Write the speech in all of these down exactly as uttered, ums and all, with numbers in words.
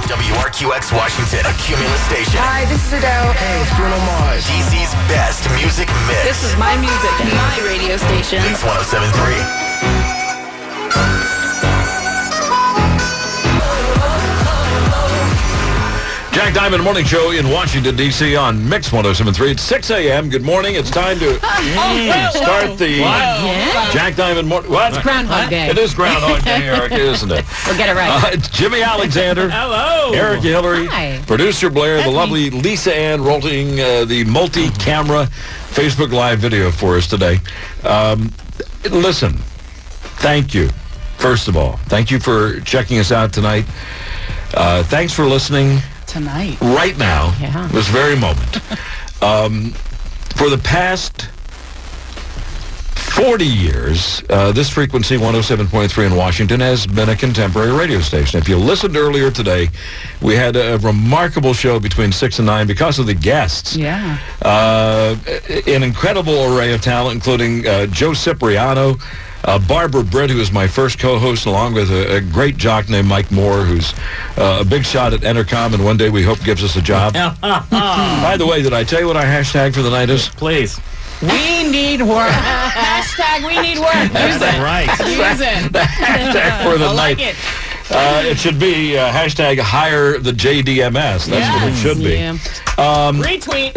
W R Q X Washington, a Cumulus station. Hi, this is Adele. Hey, it's Bruno Mars. D C's best music mix. This is my music, my radio station. Mix one oh seven point three. Jack Diamond Morning Show in Washington, D C on Mix one oh seven point three. It's six a.m. Good morning. It's time to mm, start the Yeah. Jack Diamond Morning... What? It's Groundhog Day. It is Groundhog Day, Eric, isn't it? We'll get it right. Uh, it's Jimmy Alexander. Hello. Eric Hillary. Hi. Producer Blair. That's the lovely me. Lisa Ann rolling uh, the multi-camera Facebook Live video for us today. Um, listen, thank you, first of all. Thank you for checking us out tonight. Uh, thanks for listening. Tonight. Right now, Yeah. this very moment. um, for the past forty years, uh, this frequency, one oh seven point three in Washington, has been a contemporary radio station. If you listened earlier today, we had a remarkable show between six and nine because of the guests. Yeah. Uh, an incredible array of talent, including uh, Joe Cipriano, Uh, Barbara Britt, who is my first co-host, along with a, a great jock named Mike Moore, who's uh, a big shot at Entercom, and one day we hope gives us a job. By the way, did I tell you what our hashtag for the night is? Please. We need work. Hashtag we need work. Use it. Right. Use it. The hashtag for the I night. like it. Uh, it should be uh, hashtag hire the J D M S. That's what it should be. Yeah. Um, Retweet.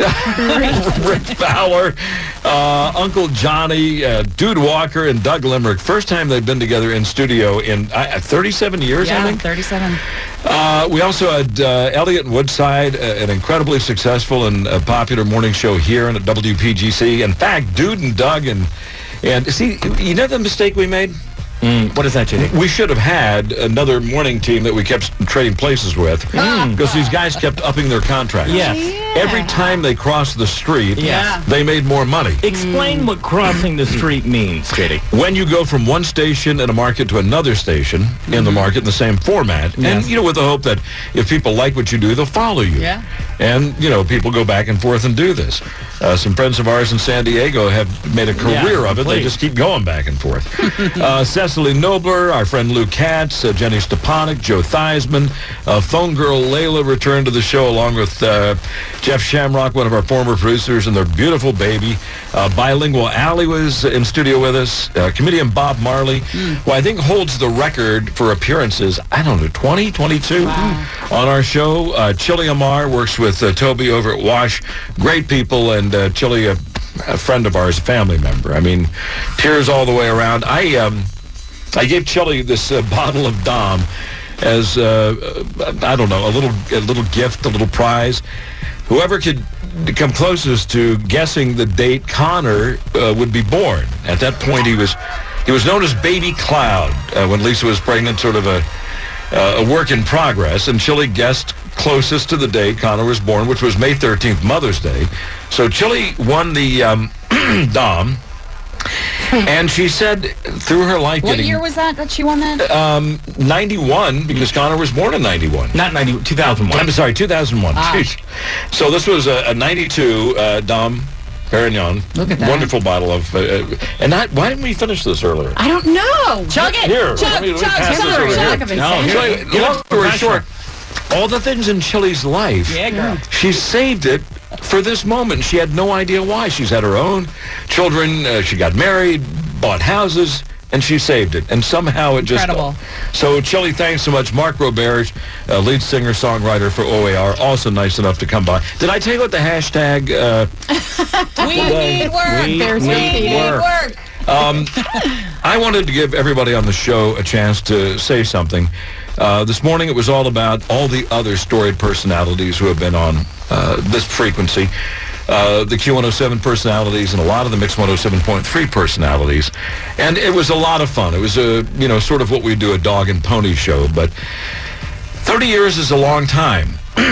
Rick Fowler, uh, Uncle Johnny, uh, Dude Walker, and Doug Limerick. First time they've been together in studio in uh, thirty-seven years, I Yeah, think. thirty-seven. Uh, we also had uh, Elliot Woodside, uh, an incredibly successful and uh, popular morning show here and at W P G C. In fact, Dude and Doug and, and see, you know the mistake we made? Mm, what is that, J D? We should have had another morning team that we kept trading places with because these guys kept upping their contracts. Yes. Every time they crossed the street, Yeah. they made more money. Explain what crossing the street means, J D. When you go from one station in a market to another station in the market in the same format, and, Yes. you know, with the hope that if people like what you do, they'll follow you. Yeah. And, you know, people go back and forth and do this. Uh, some friends of ours in San Diego have made a career Yeah, of it. They please. just keep going back and forth. uh, Cecily Nobler, our friend Lou Katz, uh, Jenny Stepanek, Joe Theismann, uh, phone girl Layla returned to the show along with uh, Jeff Shamrock, one of our former producers, and their beautiful baby. Uh, bilingual Allie was in studio with us. Uh, comedian Bob Marley, who I think holds the record for appearances, I don't know, twenty, twenty-two on our show. Uh, Chili Amar works with uh, Toby over at Wash. Great people, and uh, Chili, a, a friend of ours, a family member. I mean, tears all the way around. I um, I gave Chili this uh, bottle of Dom as, uh, I don't know, a little a little gift, a little prize. Whoever could come closest to guessing the date Connor uh, would be born. At that point, he was he was known as Baby Cloud uh, when Lisa was pregnant, sort of a uh, a work in progress. And Chili guessed closest to the date Connor was born, which was May thirteenth, Mother's Day. So Chili won the um, Dom. And she said through her life What getting year was that that she won that? um, ninety-one, because Connor was born in ninety-one. Not ninety, two thousand one. I'm sorry, two thousand one. Ah. Jeez. So this was a, a ninety-two uh, Dom Perignon. Look at that. Wonderful bottle of... Uh, uh, and not, why didn't we finish this earlier? I don't know. Chug it. Here, Chug, let me- let me chug, pass this chug. over Chug here. of No, insanity. So, here. anyway, Give long us story professional. short, all the things in Chili's life, Yeah, girl. she saved it for this moment. She had no idea why. She's had her own children. Uh, she got married, bought houses, and she saved it. And somehow it just... Incredible. So, Chili, thanks so much. Mark Roberge, uh, lead singer-songwriter for O A R, also nice enough to come by. Did I tell you what the hashtag... Uh, We need work. We There's need we need work. work. Um, I wanted to give everybody on the show a chance to say something. Uh, this morning it was all about all the other storied personalities who have been on uh, this frequency. Uh, the Q one oh seven personalities and a lot of the Mix one oh seven point three personalities. And it was a lot of fun. It was, a, you know, sort of what we do, a dog and pony show. But thirty years is a long time.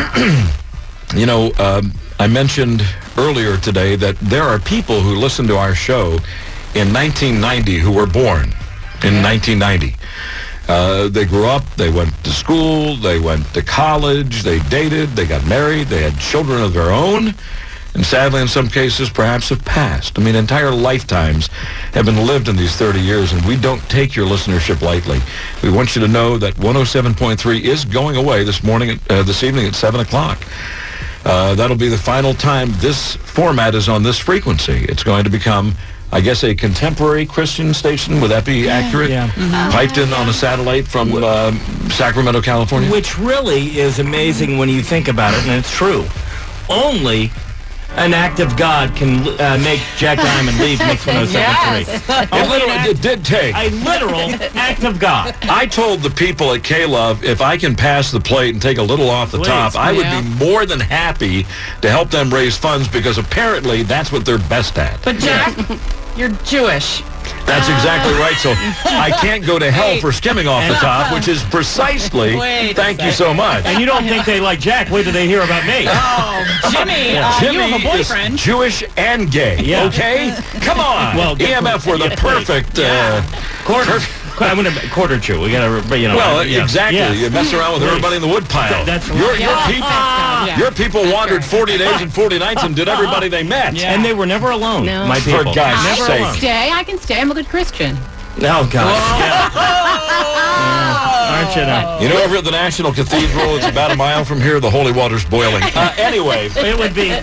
You know, um, I mentioned earlier today that there are people who listen to our show in nineteen ninety who were born in nineteen ninety. Uh, they grew up, they went to school, they went to college, they dated, they got married, they had children of their own. and sadly, in some cases, perhaps have passed. I mean, entire lifetimes have been lived in these thirty years, and we don't take your listenership lightly. We want you to know that one oh seven point three is going away this morning, at, uh, this evening at seven o'clock. Uh, that'll be the final time this format is on this frequency. It's going to become, I guess, a contemporary Christian station. Would that be yeah, accurate? Yeah. Mm-hmm. Piped in on a satellite from uh, Sacramento, California? Which really is amazing when you think about it, and it's true. Only an act of God can uh, make Jack Diamond leave Mix one oh seven point three. Yes. It, literally, it did take a literal act of God. I told the people at K-Love, if I can pass the plate and take a little off the Please. top, I Yeah. would be more than happy to help them raise funds, because apparently that's what they're best at. But Jack, you're Jewish. That's exactly right. So I can't go to hell Wait. for skimming off the top, which is precisely, Wait a thank you second. so much. And you don't think they like Jack? Wait till they hear about me. Oh, Jimmy, uh, Jimmy you have a is boyfriend. Jewish and gay, Yeah. okay? Come on. Well, E M F were the yeah, perfect... Uh, Quarter, I'm gonna quarter Jew. We gotta, you know. well, yeah. exactly. Yeah. You mess around with Right. everybody in the woodpile. That's your, right. your Yeah. people... Yeah. Your people wandered forty days and forty nights and did everybody they met. Yeah. And they were never alone. No. My For people. God's I never sake. alone. can stay. I can stay. I'm a good Christian. Oh God. Yeah. Yeah. Aren't you now? You know, over at the National Cathedral, it's about a mile from here, the holy water's boiling. Uh, anyway, It would be.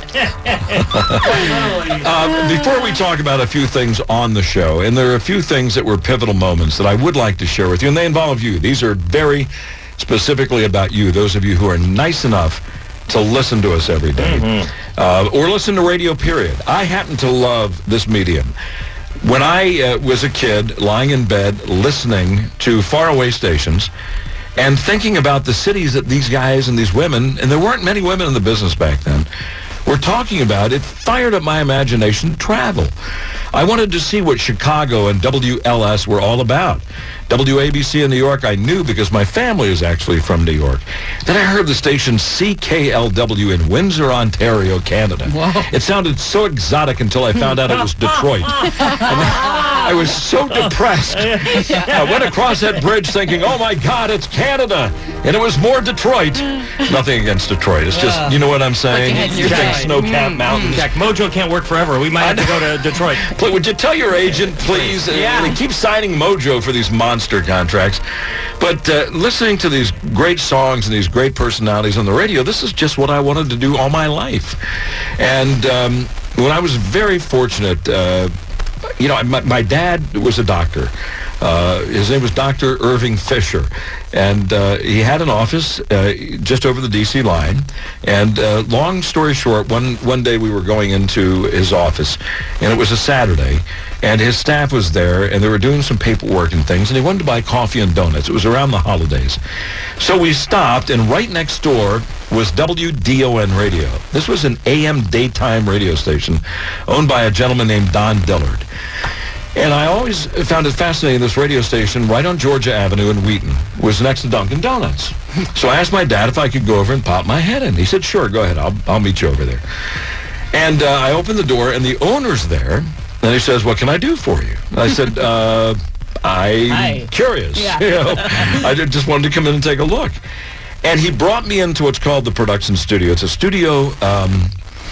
uh, before we talk about a few things on the show, and there are a few things that were pivotal moments that I would like to share with you, and they involve you. These are very specifically about you, those of you who are nice enough to listen to us every day, Mm-hmm. uh, or listen to radio, period. I happen to love this medium. When I uh, was a kid, lying in bed, listening to faraway stations, and thinking about the cities that these guys and these women, and there weren't many women in the business back then, were talking about, it fired up my imagination to travel. I wanted to see what Chicago and W L S were all about. W A B C in New York I knew because my family is actually from New York. Then I heard the station C K L W in Windsor, Ontario, Canada. Whoa. It sounded so exotic until I found out it was Detroit. And I was so depressed. I went across that bridge thinking, oh my God, it's Canada. And it was more Detroit. Nothing against Detroit. It's just, you know what I'm saying? But you You had think Detroit. snow-capped mountains. Jack, Mojo can't work forever. We might have to go to Detroit. Pl- Would you tell your agent, please? Uh, Yeah. They keep signing Mojo for these monster contracts. But uh, listening to these great songs and these great personalities on the radio, this is just what I wanted to do all my life. And um, when I was very fortunate, uh, you know, my, my dad was a doctor. Uh, his name was Doctor Irving Fisher, and uh, he had an office uh, just over the D C line. And uh, long story short, one one day we were going into his office, and it was a Saturday, and his staff was there, and they were doing some paperwork and things, and he wanted to buy coffee and donuts. It was around the holidays. So we stopped, and right next door was W D O N Radio. This was an A M daytime radio station owned by a gentleman named Don Dillard. And I always found it fascinating, this radio station right on Georgia Avenue in Wheaton was next to Dunkin' Donuts. So I asked my dad if I could go over and pop my head in. He said, sure, go ahead. I'll, I'll meet you over there. And uh, I opened the door, and the owner's there. And he says, what can I do for you? And I said, uh, I'm Hi. curious. Yeah. You know, I did- just wanted to come in and take a look. And he brought me into what's called the production studio. It's a studio um,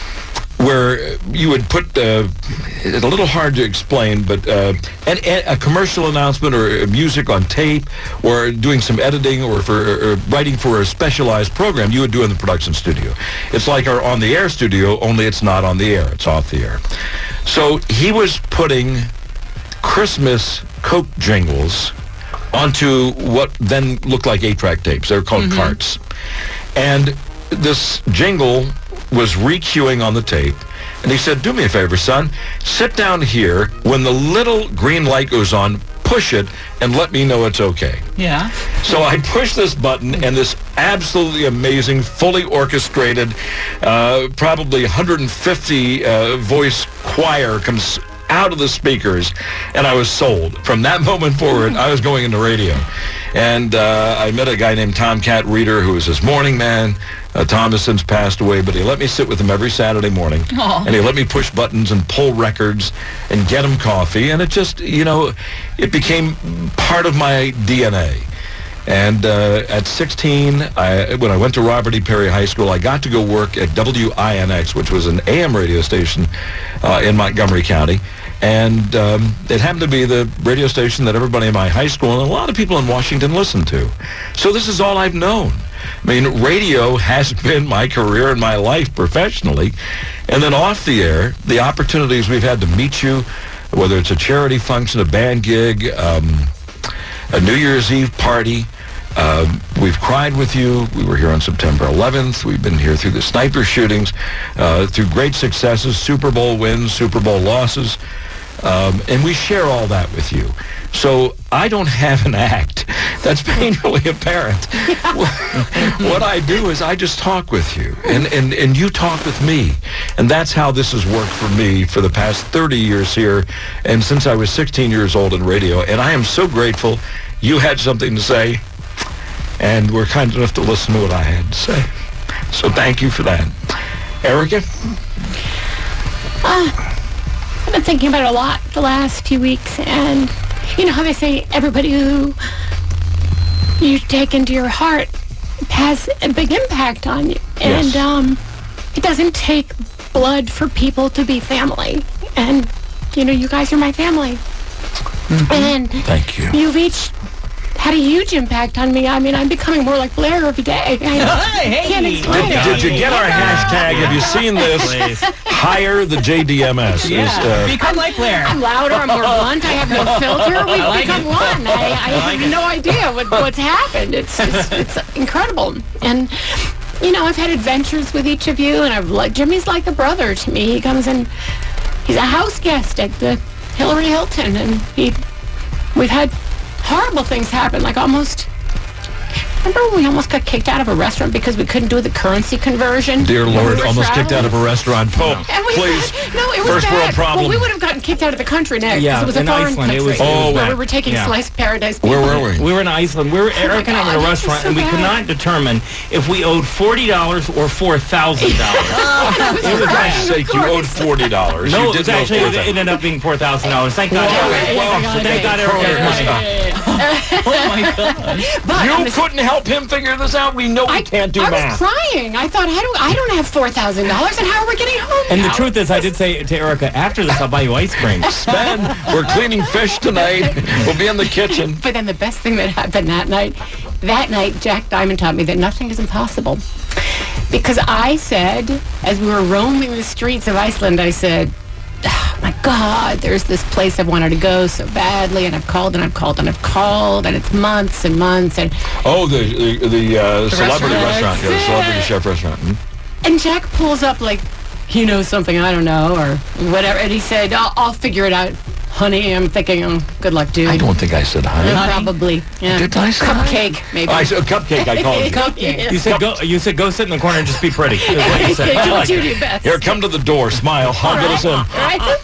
where you would put, uh, it's a little hard to explain, but uh, an, a commercial announcement or music on tape or doing some editing or for or writing for a specialized program you would do in the production studio. It's like our on-the-air studio, only it's not on the air. It's off the air. So he was putting Christmas Coke jingles onto what then looked like eight-track tapes. They were called carts. And this jingle was re-cueing on the tape, and he said, do me a favor, son, sit down here. When the little green light goes on, push it and let me know it's okay. Yeah. So I push this button, and this absolutely amazing, fully orchestrated, uh, probably one hundred fifty uh, voice choir comes out of the speakers, and I was sold. From that moment forward, I was going into radio. And uh, I met a guy named Tom Cat Reeder, who was his morning man. Uh, Tom has since passed away, but he let me sit with him every Saturday morning. Aw. And he let me push buttons and pull records and get him coffee. And it just, you know, it became part of my D N A. And uh, at sixteen, I, when I went to Robert E. Perry High School, I got to go work at W I N X, which was an A M radio station uh, in Montgomery County. And um, it happened to be the radio station that everybody in my high school and a lot of people in Washington listened to. So this is all I've known. I mean, radio has been my career and my life professionally. And then off the air, the opportunities we've had to meet you, whether it's a charity function, a band gig, um, a New Year's Eve party. Uh, we've cried with you. We were here on September eleventh. We've been here through the sniper shootings, uh, through great successes, Super Bowl wins, Super Bowl losses. Um, and we share all that with you. So I don't have an act. That's painfully apparent. What I do is I just talk with you, and, and, and you talk with me. And that's how this has worked for me for the past thirty years here, and since I was sixteen years old in radio. And I am so grateful you had something to say, and were kind enough to listen to what I had to say. So thank you for that. Erica? Uh, I've been thinking about it a lot the last few weeks, and you know how they say everybody who you take into your heart has a big impact on you. And Yes. um, it doesn't take blood for people to be family. And, you know, you guys are my family. Mm-hmm. And Thank you. you've each had a huge impact on me. I mean, I'm becoming more like Blair every day. I Hey, can't hey. explain Did, it. did you get our hashtag? Have you seen this? Please. Hire the J D M S. Yeah, Is, uh, become like Blair. I'm louder, I'm more blunt, I have no filter. We've like become it. one. I, I have no idea what, what's happened. It's, it's it's incredible. And, you know, I've had adventures with each of you, and I've like Jimmy's like a brother to me. He comes in, he's a house guest at the Hillary Hilton, and he, we've had horrible things happen, like almost... Remember when we almost got kicked out of a restaurant because we couldn't do the currency conversion? Dear when Lord, we were almost kicked out traveling? of a restaurant. Oh, And we please. Had, no, it was First bad. world problem. Well, we would have gotten kicked out of the country next. Yeah, it was a in foreign Iceland, it country. was- it was where bad. we were taking Yeah. sliced paradise. Where people. were we? We were in Iceland. We were Eric and I were in a God, restaurant, this is and we so could bad. not determine if we owed forty dollars or four thousand dollars. It was It was For bad. God's sake, you owed forty dollars. No, you it did was know actually, four it thousand. ended up being four thousand dollars. Thank God. Well, Eric. well, Well, well, thank God well, Eric well, has money. Oh my God. But You I was, couldn't help him figure this out. We know we I, can't do I math. was crying. I thought, how do I don't have four thousand dollars, and how are we getting home? And the now? truth is, I did say to Erica, after this, I'll buy you ice cream. Ben, we're cleaning fish tonight. We'll be in the kitchen. But then the best thing that happened that night, that night, Jack Diamond taught me that nothing is impossible. Because I said, as we were roaming the streets of Iceland, I said, oh my God, there's this place I've wanted to go so badly, and I've called and I've called and I've called, and it's months and months. And, Oh, the the, the uh, celebrity restaurant. restaurant. Yeah, the celebrity chef restaurant. Hmm? and Jack pulls up like, he knows something I don't know, or whatever. And he said, I'll, I'll figure it out. Honey, I'm thinking, oh, good luck, dude. I don't think I said honey. Probably. Yeah. Did I say honey? Cupcake, maybe. Oh, I said cupcake. I called it. Cupcake. You said go. You said go sit in the corner and just be pretty. Is what you said. I like Do it. your best. Here, come to the door. Smile. I'll get us in. Right?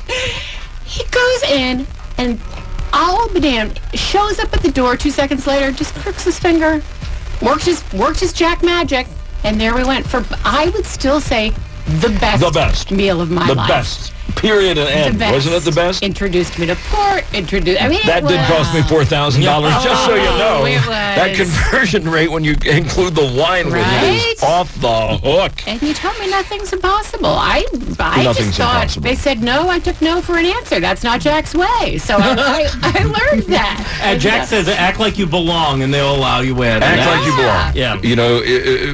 He goes in, and I'll be damned, shows up at the door two seconds later, just crooks his finger, works his, works his Jack magic, and there we went for, I would still say, the best, The best. meal of my The life. best. Period and The end. best. Wasn't it the best? Introduced me to port, introduced, I mean, That it did was, cost me four thousand dollars, just so you know. Oh, it was. That conversion rate, when you include the wine with it, is Right? off the hook. And you told me nothing's impossible. I, I Nothing's just thought, impossible. they said no, I took no for an answer. That's not Jack's way. So I, I, I learned that. Uh, Jack says, act like you belong, and they'll allow you in. Act That's- like you belong. Yeah. You know, i-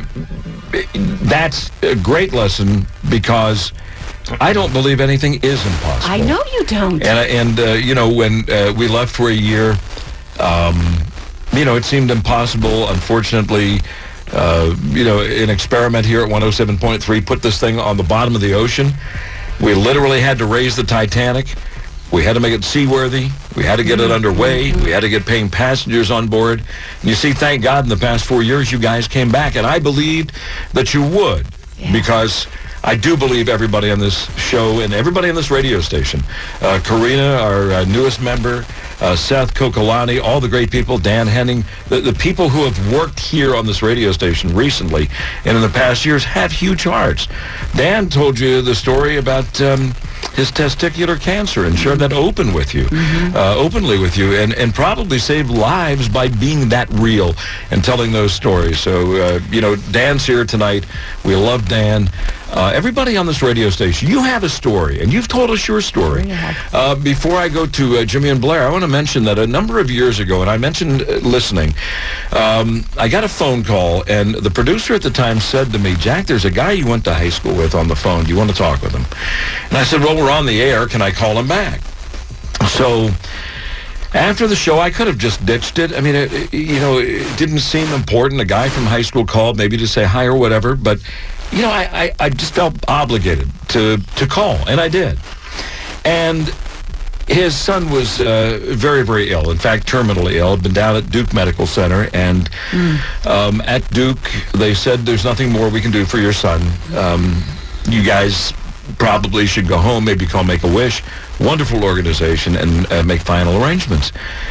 i- that's a great lesson, because I don't believe anything is impossible. I know you don't. And, and uh, you know, when uh, we left for a year, um, you know, it seemed impossible. Unfortunately, uh, you know, an experiment here at one oh seven point three put this thing on the bottom of the ocean. We literally had to raise the Titanic. We had to make it seaworthy. We had to get it underway. We had to get paying passengers on board. And you see, thank God, in the past four years, you guys came back. And I believed that you would, Yeah. because I do believe everybody on this show and everybody on this radio station, uh, Karina, our uh, newest member, uh, Seth Kokolani, all the great people, Dan Henning, the, the people who have worked here on this radio station recently and in the past years have huge hearts. Dan told you the story about um, his testicular cancer and shared that open with you, mm-hmm. uh, openly with you, and, and probably saved lives by being that real and telling those stories. So, uh, you know, Dan's here tonight. We love Dan. Uh, everybody on this radio station, you have a story, and you've told us your story. Uh, before I go to uh, Jimmy and Blair, I want to mention that a number of years ago, and I mentioned uh, listening, um, I got a phone call, and the producer at the time said to me, Jack, there's a guy you went to high school with on the phone. Do you want to talk with him? And I said, well, we're on the air. Can I call him back? So after the show, I could have just ditched it. I mean, it, it, you know, it didn't seem important. A guy from high school called maybe to say hi or whatever, but you know, I, I, I just felt obligated to, to call, and I did. And his son was uh, very, very ill. In fact, terminally ill. Had been down at Duke Medical Center, and mm. um, at Duke, they said, there's nothing more we can do for your son. Um, you guys probably should go home, maybe call Make-A-Wish. Wonderful organization, and uh, make final arrangements.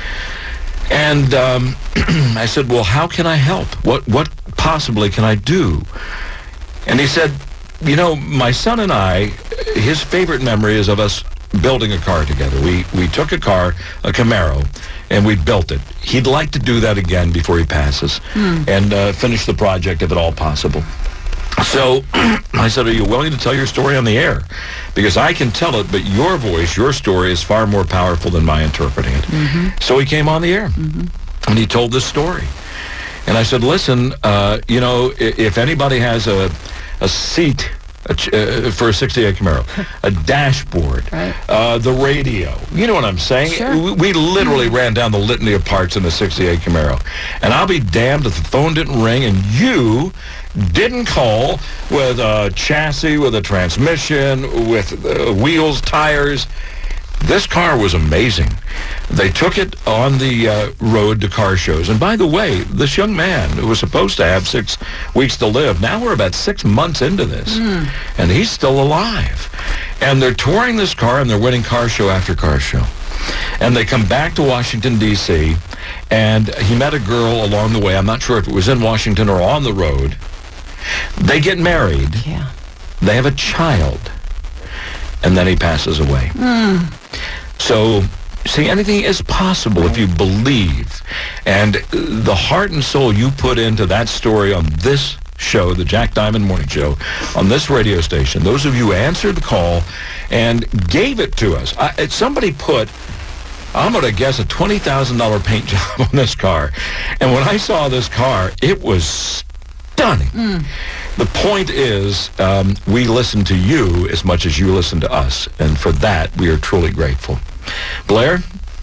And um, I said, well, how can I help? What, what possibly can I do? And he said, you know, my son and I, his favorite memory is of us building a car together. We we took a car, a Camaro, and we built it. He'd like to do that again before he passes mm. and uh, finish the project if at all possible. So I said, are you willing to tell your story on the air? Because I can tell it, but your voice, your story is far more powerful than my interpreting it. Mm-hmm. So he came on the air, mm-hmm. and he told this story. And I said, listen, uh, you know, if anybody has a a seat a ch- uh, for a sixty-eight Camaro, a dashboard, right. uh, the radio, you know what I'm saying? Sure. We, we literally mm-hmm. ran down the litany of parts in a sixty-eight Camaro. And I'll be damned if the phone didn't ring and you didn't call with a chassis, with a transmission, with uh, wheels, tires. This car was amazing. They took it on the uh, road to car shows. And by the way, this young man who was supposed to have six weeks to live, now we're about six months into this, mm. and he's still alive. And they're touring this car, and they're winning car show after car show. And they come back to Washington, D C, and he met a girl along the way. I'm not sure if it was in Washington or on the road. They get married. Yeah. They have a child. And then he passes away. Mm. So, see, anything is possible right. if you believe. And the heart and soul you put into that story on this show, the Jack Diamond Morning Show, on this radio station, those of you who answered the call and gave it to us. I, somebody put, I'm going to guess, a twenty thousand dollars paint job on this car. And when I saw this car, it was stunning. Mm. The point is, um, we listen to you as much as you listen to us, and for that, we are truly grateful. Blair?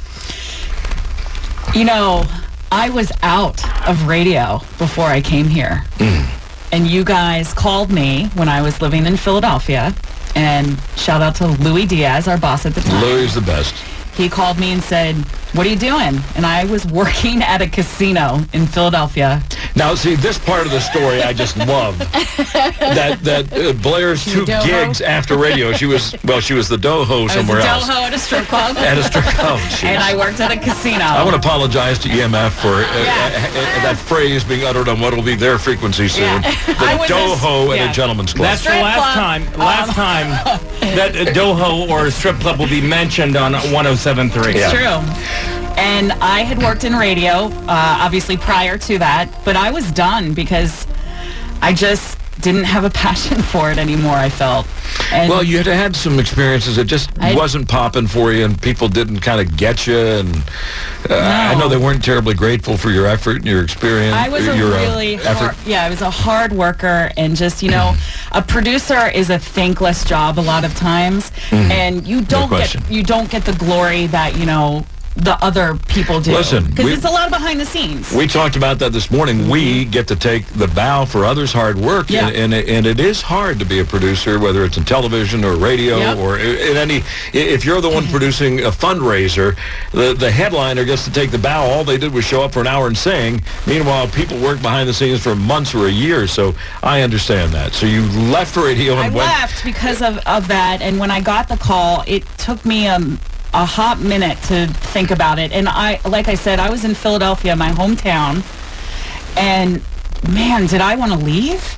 You know, I was out of radio before I came here, mm. and you guys called me when I was living in Philadelphia, and shout out to Louis Diaz, our boss at the time. Louis is the best. He called me and said, what are you doing? And I was working at a casino in Philadelphia. Now, see, this part of the story I just love. that that uh, Blair's two gigs after radio, she was, well, she was the doho somewhere else. else. Doho at a strip club. At a strip club. Oh, and I worked at a casino. I want to apologize to E M F for uh, yeah. uh, uh, that phrase being uttered on what will be their frequency soon. Yeah. The doho a, at yeah. a gentleman's club. That's strip the last club. time, last um, time that a doho or a strip club will be mentioned on one oh seven point three. It's yeah. true. And I had worked in radio, uh, obviously prior to that, but I was done because I just didn't have a passion for it anymore, I felt. And well, you had had some experiences that just I, wasn't popping for you, and people didn't kind of get you, and uh, no. I know they weren't terribly grateful for your effort and your experience. I was a your, really uh, hard, yeah, I was a hard worker, and just, you know, a producer is a thankless job a lot of times, mm-hmm. and you don't no get you don't get the glory that, you know, the other people do. Listen, because it's a lot of behind the scenes. We talked about that this morning. We get to take the bow for others' hard work, yeah. and, and and it is hard to be a producer, whether it's in television or radio yep. or in any. If you're the one producing a fundraiser, the the headliner gets to take the bow. All they did was show up for an hour and sing. Meanwhile, people work behind the scenes for months or a year. So I understand that. So you left radio and I went. I left because of of that, and when I got the call, it took me um. a hot minute to think about it. And I, like I said, I was in Philadelphia, my hometown, and man, did I want to leave?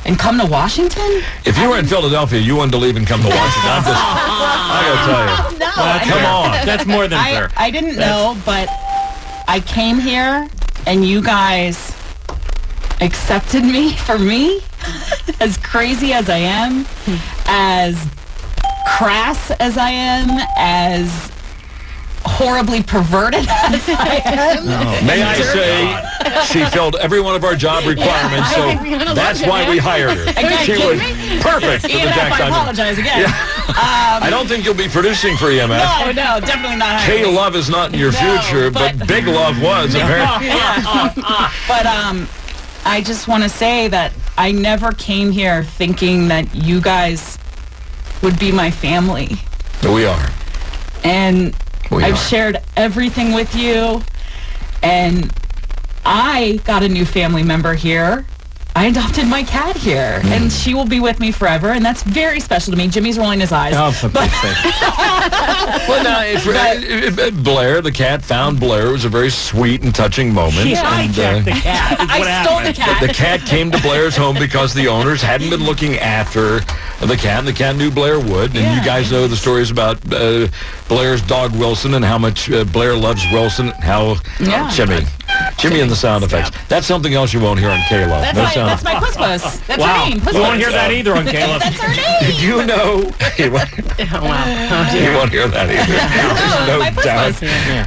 and come to Washington? If you were in Philadelphia, you wanted to leave and come to Washington. I'm just, I gotta tell you. No, Well, I, come on. That's more than I, fair. I didn't know, but I came here, and you guys accepted me for me, as crazy as I am, as crass as I am, as horribly perverted as I am. May I say, she filled every one of our job requirements, so I kinda that's loved it, why man. we hired her. Again, She kidding was me? perfect for the E M F, Jack I Diamond. apologize again. I don't think you'll be producing for E M F. No, no, definitely not. K hiring me. Love is not in your No, future, but, but- Big Love was, apparently. Yeah. But um, I just want to say that I never came here thinking that you guys would be my family. We are. And We I've are. shared everything with you. And I got a new family member here. I adopted my cat here, Mm. and she will be with me forever, and that's very special to me. Jimmy's rolling his eyes. Oh, for God's sake. Well, no, it's, it, it, Blair, the cat, found Blair. It was a very sweet and touching moment. He and, hijacked uh, the cat. is what I stole the happened. cat. The cat came to Blair's home because the owners hadn't been looking after the cat, and the cat knew Blair would. And Yeah. you guys know the stories about uh, Blair's dog Wilson and how much uh, Blair loves Wilson. How Yeah. Jimmy, Jimmy and the sound effects. That's something else you won't hear on K-Lo. That's, No my, sound that's my puss puss. That's Wow. her name. Puss You won't puss. hear that either on Caleb. That's her name. Did you know? You won't, Wow. you won't hear that either. No, my There's puss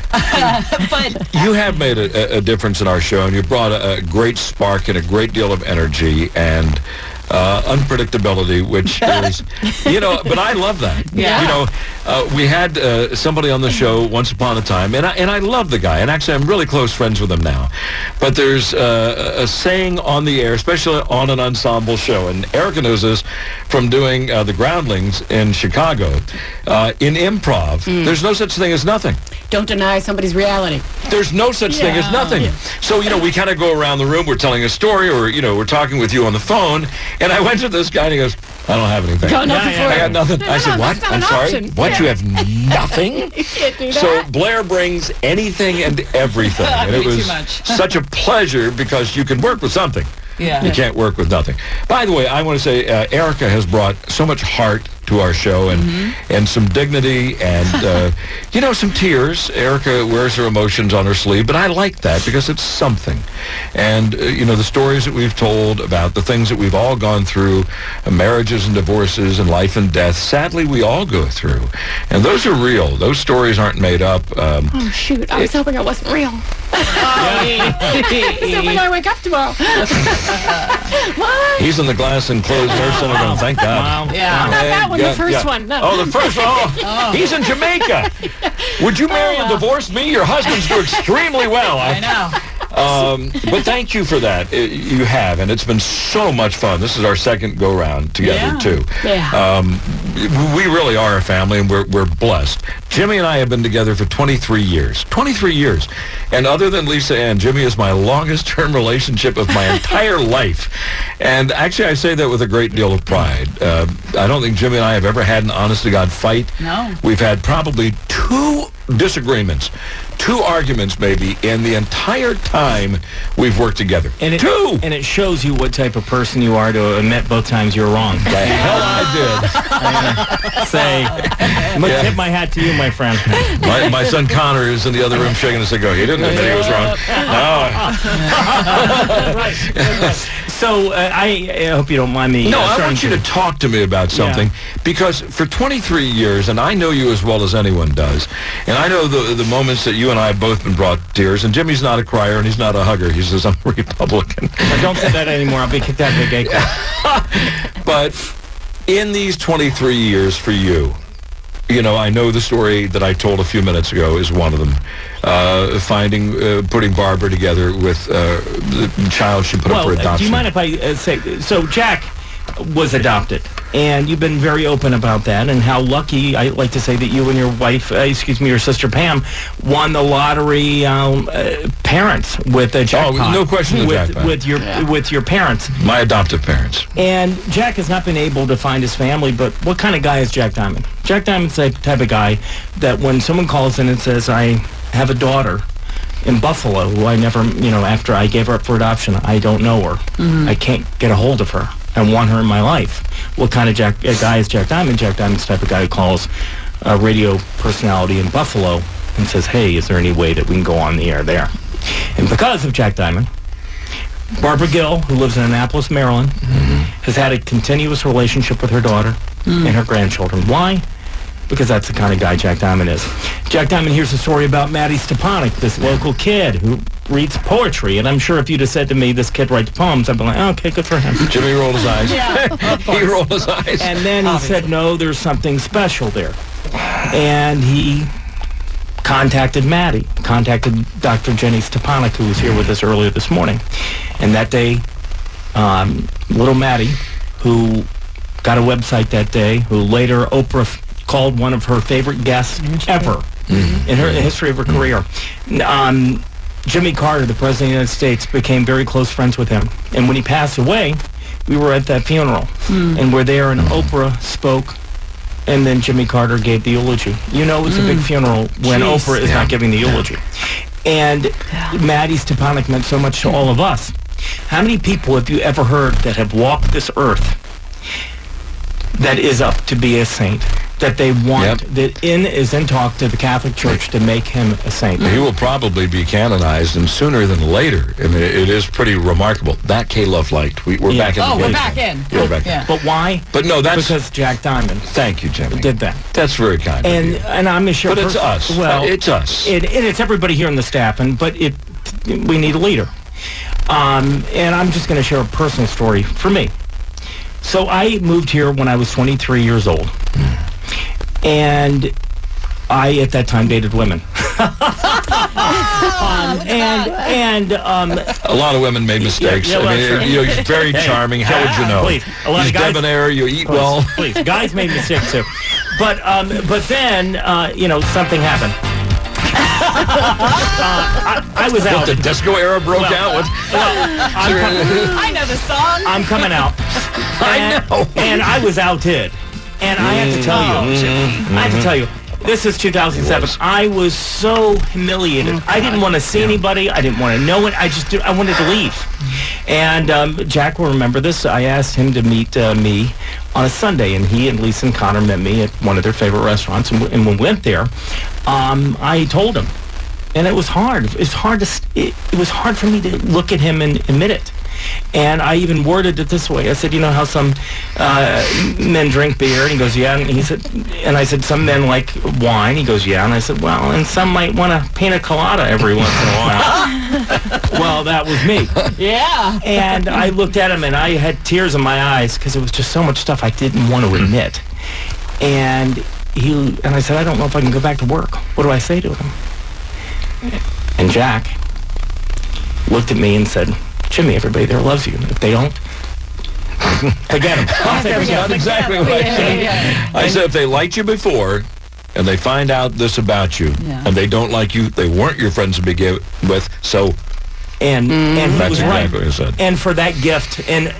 no doubt. puss. But You have made a, a difference in our show, and you brought a, a great spark and a great deal of energy and uh, unpredictability, which is, you know, but I love that. Yeah. You know, uh, we had uh, somebody on the show once upon a time, and I, and I love the guy, and actually I'm really close friends with him now. But there's uh, a saying on the air, especially on an ensemble show, and Erica knows this from doing uh, the Groundlings in Chicago. Uh, in improv, there's no such thing as nothing. Don't deny somebody's reality. There's no such thing as Yeah. nothing. So, you know, we kind of go around the room, we're telling a story, or, you know, we're talking with you on the phone, and I went to this guy, and he goes, I don't have anything. Got nothing yeah, for I you. got nothing. No, I no, said, what? that's not I'm an sorry? option. What? Yeah. You have nothing? You can't do So that. Blair brings anything and everything. And it Way too was much. such a pleasure because you can work with something. yeah. You can't work with nothing. By the way, I want to say uh, Erica has brought so much heart to our show and Mm-hmm. and some dignity and, uh, you know, some tears. Erica wears her emotions on her sleeve, but I like that because it's something. And, uh, you know, the stories that we've told about the things that we've all gone through, uh, marriages and divorces and life and death, sadly, we all go through. And those are real. Those stories aren't made up. Um, Oh, shoot. I was hoping it wasn't real. I was hoping I wake up tomorrow. What? he's in the glass enclosed nurse center going, thank God. Wow. Yeah. Not that one, the Yeah, first yeah. one. No. Oh, the first one. Oh, he's in Jamaica. Would you marry and divorce me? Your husband's doing extremely well. I know. Um, but thank you for that. It- you have, and it's been so much fun. This is our second go-round together, Yeah. too. Yeah. Um, we really are a family, and we're, we're blessed. Jimmy and I have been together for twenty-three years. twenty-three years. And other than Lisa Ann, Jimmy is my longest-term relationship of my entire life. And actually, I say that with a great deal of pride. Uh, I don't think Jimmy and I have ever had an honest-to-God fight. No. We've had probably two disagreements, two arguments maybe, in the entire time we've worked together. And it, two! and it shows you what type of person you are to admit both times you were wrong. The hell I did. Say, I'm going to Yeah. tip my hat to you, my friend. My, my son Connor is in the other room shaking his head going, he didn't admit he was wrong. No. So uh, I, I hope you don't mind me. No, uh, I starting want you to talk to me about something because for twenty-three years, and I know you as well as anyone does, and I know the the moments that you and I have both been brought to tears, and Jimmy's not a crier and he's not a hugger. He says, I'm a Republican. Don't say that anymore. I'll be kicked out of the gay club. But in these twenty-three years for you, you know, I know the story that I told a few minutes ago is one of them. Uh, finding, uh, putting Barbara together with uh, the child she put up Well, for uh, adoption. do you mind if I uh, say, so Jack was adopted, and you've been very open about that, and how lucky, I like to say, that you and your wife, uh, excuse me, your sister Pam, won the lottery um, uh, parents with a jackpot. no question of with, jackpot. with your with your parents. My adoptive parents. And Jack has not been able to find his family, but what kind of guy is Jack Diamond? Jack Diamond's the type of guy that when someone calls in and says, I have a daughter in Buffalo who I never, you know, after I gave her up for adoption, I don't know her. I can't get a hold of her. I want her in my life. What kind of Jack, a guy is Jack Diamond? Jack Diamond's the type of guy who calls a radio personality in Buffalo and says, hey, is there any way that we can go on the air there? And because of Jack Diamond, Barbara Gill, who lives in Annapolis, Maryland, mm-hmm. has had a continuous relationship with her daughter mm. and her grandchildren. Why? Because that's the kind of guy Jack Diamond is. Jack Diamond hears a story about Maddie Stepanek, this local kid who reads poetry. And I'm sure if you'd have said to me, this kid writes poems, I'd be like, oh, okay, good for him. Jimmy rolled his eyes. Yeah, he rolled his eyes. And then he Obviously. said, no, there's something special there. And he contacted Maddie, contacted Doctor Jenny Stepanek, who was here with us earlier this morning. And that day, um, little Maddie, who got a website that day, who later Oprah f- called one of her favorite guests ever mm-hmm. in her in history of her career. Um, Jimmy Carter, the President of the United States, became very close friends with him. And when he passed away, we were at that funeral. Mm. And we're there, and Oprah spoke, and then Jimmy Carter gave the eulogy. You know it's mm. a big funeral when Jeez. Oprah is yeah. not giving the eulogy. And Maddie Stepanek meant so much to all of us. How many people have you ever heard that have walked this earth that is up to be a saint? That they want, yep. that in is in talk to the Catholic Church to make him a saint. He will probably be canonized, and sooner than later. I mean, it is pretty remarkable. That K-Love liked. We, we're yeah. back in. Oh, the we're back in. Yeah, we're back yeah. in. But why? But no, that's because Jack Diamond. Thank you, Jimmy. Did that. That's very kind. And of you. and I'm sure. But it's us. Well, it's us. It, and it's everybody here in the staff. And but it, we need a leader. Um, and I'm just going to share a personal story for me. So I moved here when I was twenty-three years old. Mm. And I, at that time, dated women. um, and and um, a lot of women made mistakes. Yeah, yeah, well, I mean, sure. you know, he's very hey, charming. How would you know? Please, a lot he's of guys, debonair. You eat please, well. Please, guys made mistakes too. But um, but then uh, you know something happened. uh, I, I was out. What, the disco era broke well, out? What? Well, I'm, I know the song. I'm coming out. And, I know. And I was outed. And I have to tell you, mm-hmm. I have to tell you, this is two thousand seven. Was. I was so humiliated. Oh, I didn't want to see yeah. anybody. I didn't want to know it. I just did, I wanted to leave. And um, Jack will remember this. I asked him to meet uh, me on a Sunday, and he and Lisa and Connor met me at one of their favorite restaurants. And, w- and when we went there, um, I told him, and it was hard. It was hard to. It, it was hard for me to look at him and admit it. And I even worded it this way. I said, you know how some uh, men drink beer? And he goes, yeah. And he said, and I said, some men like wine. He goes, yeah. And I said, well, and some might want a pina colada every once in a while. Well, that was me. Yeah. And I looked at him, and I had tears in my eyes because it was just so much stuff I didn't want to admit. And he and I said, I don't know if I can go back to work. What do I say to him? And Jack looked at me and said, Jimmy, everybody there loves you. If they don't, forget them. That's not exactly what I said. Yeah, yeah. I said if they liked you before and they find out this about you yeah. and they don't like you, they weren't your friends to begin with, so... And, mm. and he That's was exactly right. what I said. And for that gift, and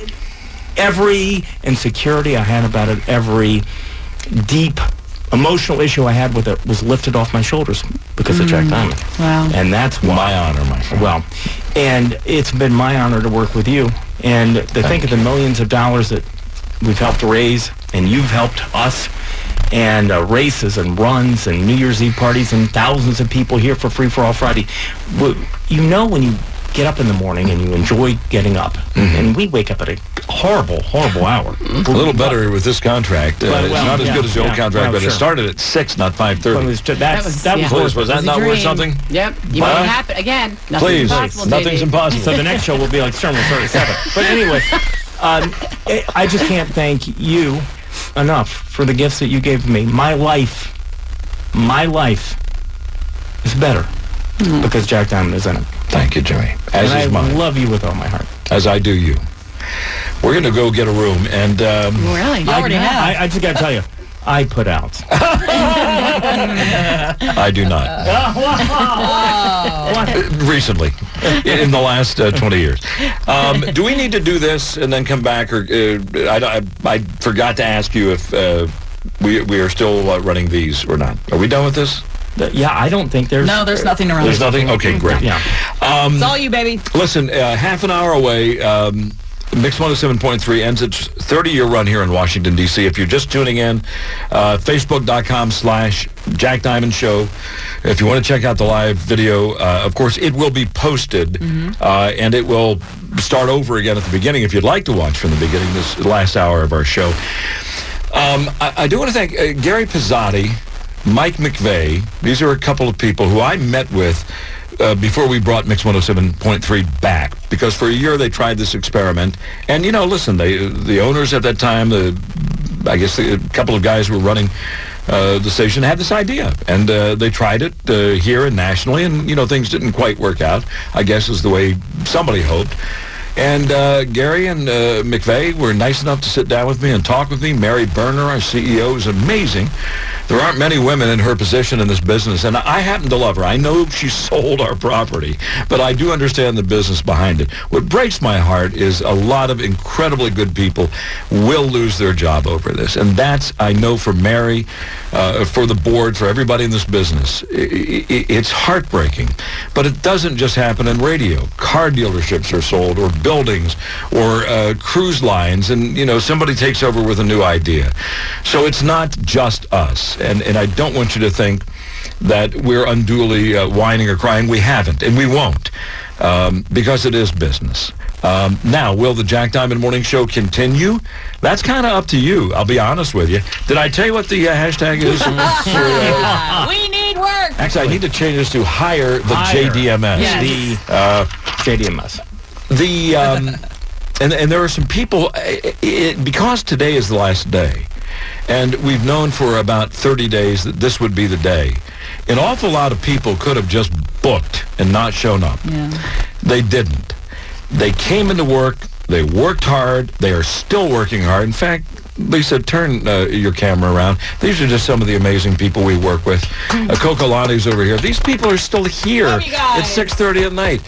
every insecurity I had about it, every deep emotional issue I had with it was lifted off my shoulders because mm. of Jack Diamond. Wow. And that's why. My honor, my friend. Well, and it's been my honor to work with you. And to Thank think you. of the millions of dollars that we've helped raise, and you've helped us, and uh, races and runs and New Year's Eve parties and thousands of people here for Free for All Friday. You know when you get up in the morning and you enjoy getting up, mm-hmm. and we wake up at a horrible, horrible hour. A little better with this contract. Uh, well, it's well, not as yeah, good as the old yeah, contract, well, but sure. it started at six, not five thirty. Was, that, that was, that yeah. was, was, was that not worth something? Yep. You Well, made it happen again. Nothing's Please, impossible, nothing's J D. impossible. So the next show will be like Stern will start at seven. But anyway, um, I just can't thank you enough for the gifts that you gave me. My life, my life is better mm. because Jack Diamond is in it. Thank you, Jimmy. As and is I mine. love you with all my heart. As I do you. We're going to go get a room, and... Um, Really? You already I, have. I, I just got to tell you, I put out. I do not. Recently, in the last uh, twenty years. Um, do we need to do this and then come back? Or uh, I, I, I forgot to ask you if uh, we, we are still uh, running these or not. Are we done with this? Yeah, I don't think there's... No, there's nothing around. There's nothing? Okay, great. Yeah. Um, It's all you, baby. Listen, uh, half an hour away, um, Mix one oh seven point three ends its thirty-year run here in Washington, D C. If you're just tuning in, uh, Facebook.com slash Jack Diamond Show. If you want to check out the live video, uh, of course, it will be posted, mm-hmm. uh, and it will start over again at the beginning if you'd like to watch from the beginning, this last hour of our show. Um, I, I do want to thank uh, Gary Pizzotti, Mike McVeigh. These are a couple of people who I met with Uh, before we brought Mix one oh seven point three back, because for a year they tried this experiment. And, you know, listen, they, the owners at that time, the, I guess the, a couple of guys who were running uh, the station had this idea. And uh, they tried it uh, here and nationally, and, you know, things didn't quite work out, I guess is the way somebody hoped. And uh, Gary and uh, McVeigh were nice enough to sit down with me and talk with me. Mary Berner, our C E O, is amazing. There aren't many women in her position in this business, and I happen to love her. I know she sold our property, but I do understand the business behind it. What breaks my heart is a lot of incredibly good people will lose their job over this, and that's, I know, for Mary, uh, for the board, for everybody in this business. I- I- it's heartbreaking, but it doesn't just happen in radio. Car dealerships are sold, or buildings, or uh, cruise lines, and, you know, somebody takes over with a new idea. So it's not just us. And, and I don't want you to think that we're unduly uh, whining or crying. We haven't, and we won't, um, because it is business. Um, now, will the Jack Diamond Morning Show continue? That's kind of up to you, I'll be honest with you. Did I tell you what the uh, hashtag is? for, uh, we need work. actually, I need to change this to hire the Hire. J D M S. Yes. The Uh, J D M S. the um, and and there are some people, it, it, because today is the last day, and we've known for about thirty days that this would be the day. An awful lot of people could have just booked and not shown up. Yeah. They didn't. They came into work. They worked hard. They are still working hard. In fact, Lisa, turn uh, your camera around. These are just some of the amazing people we work with. Uh, Coco Lonnie's over here. These people are still here Love you guys. at six thirty at night.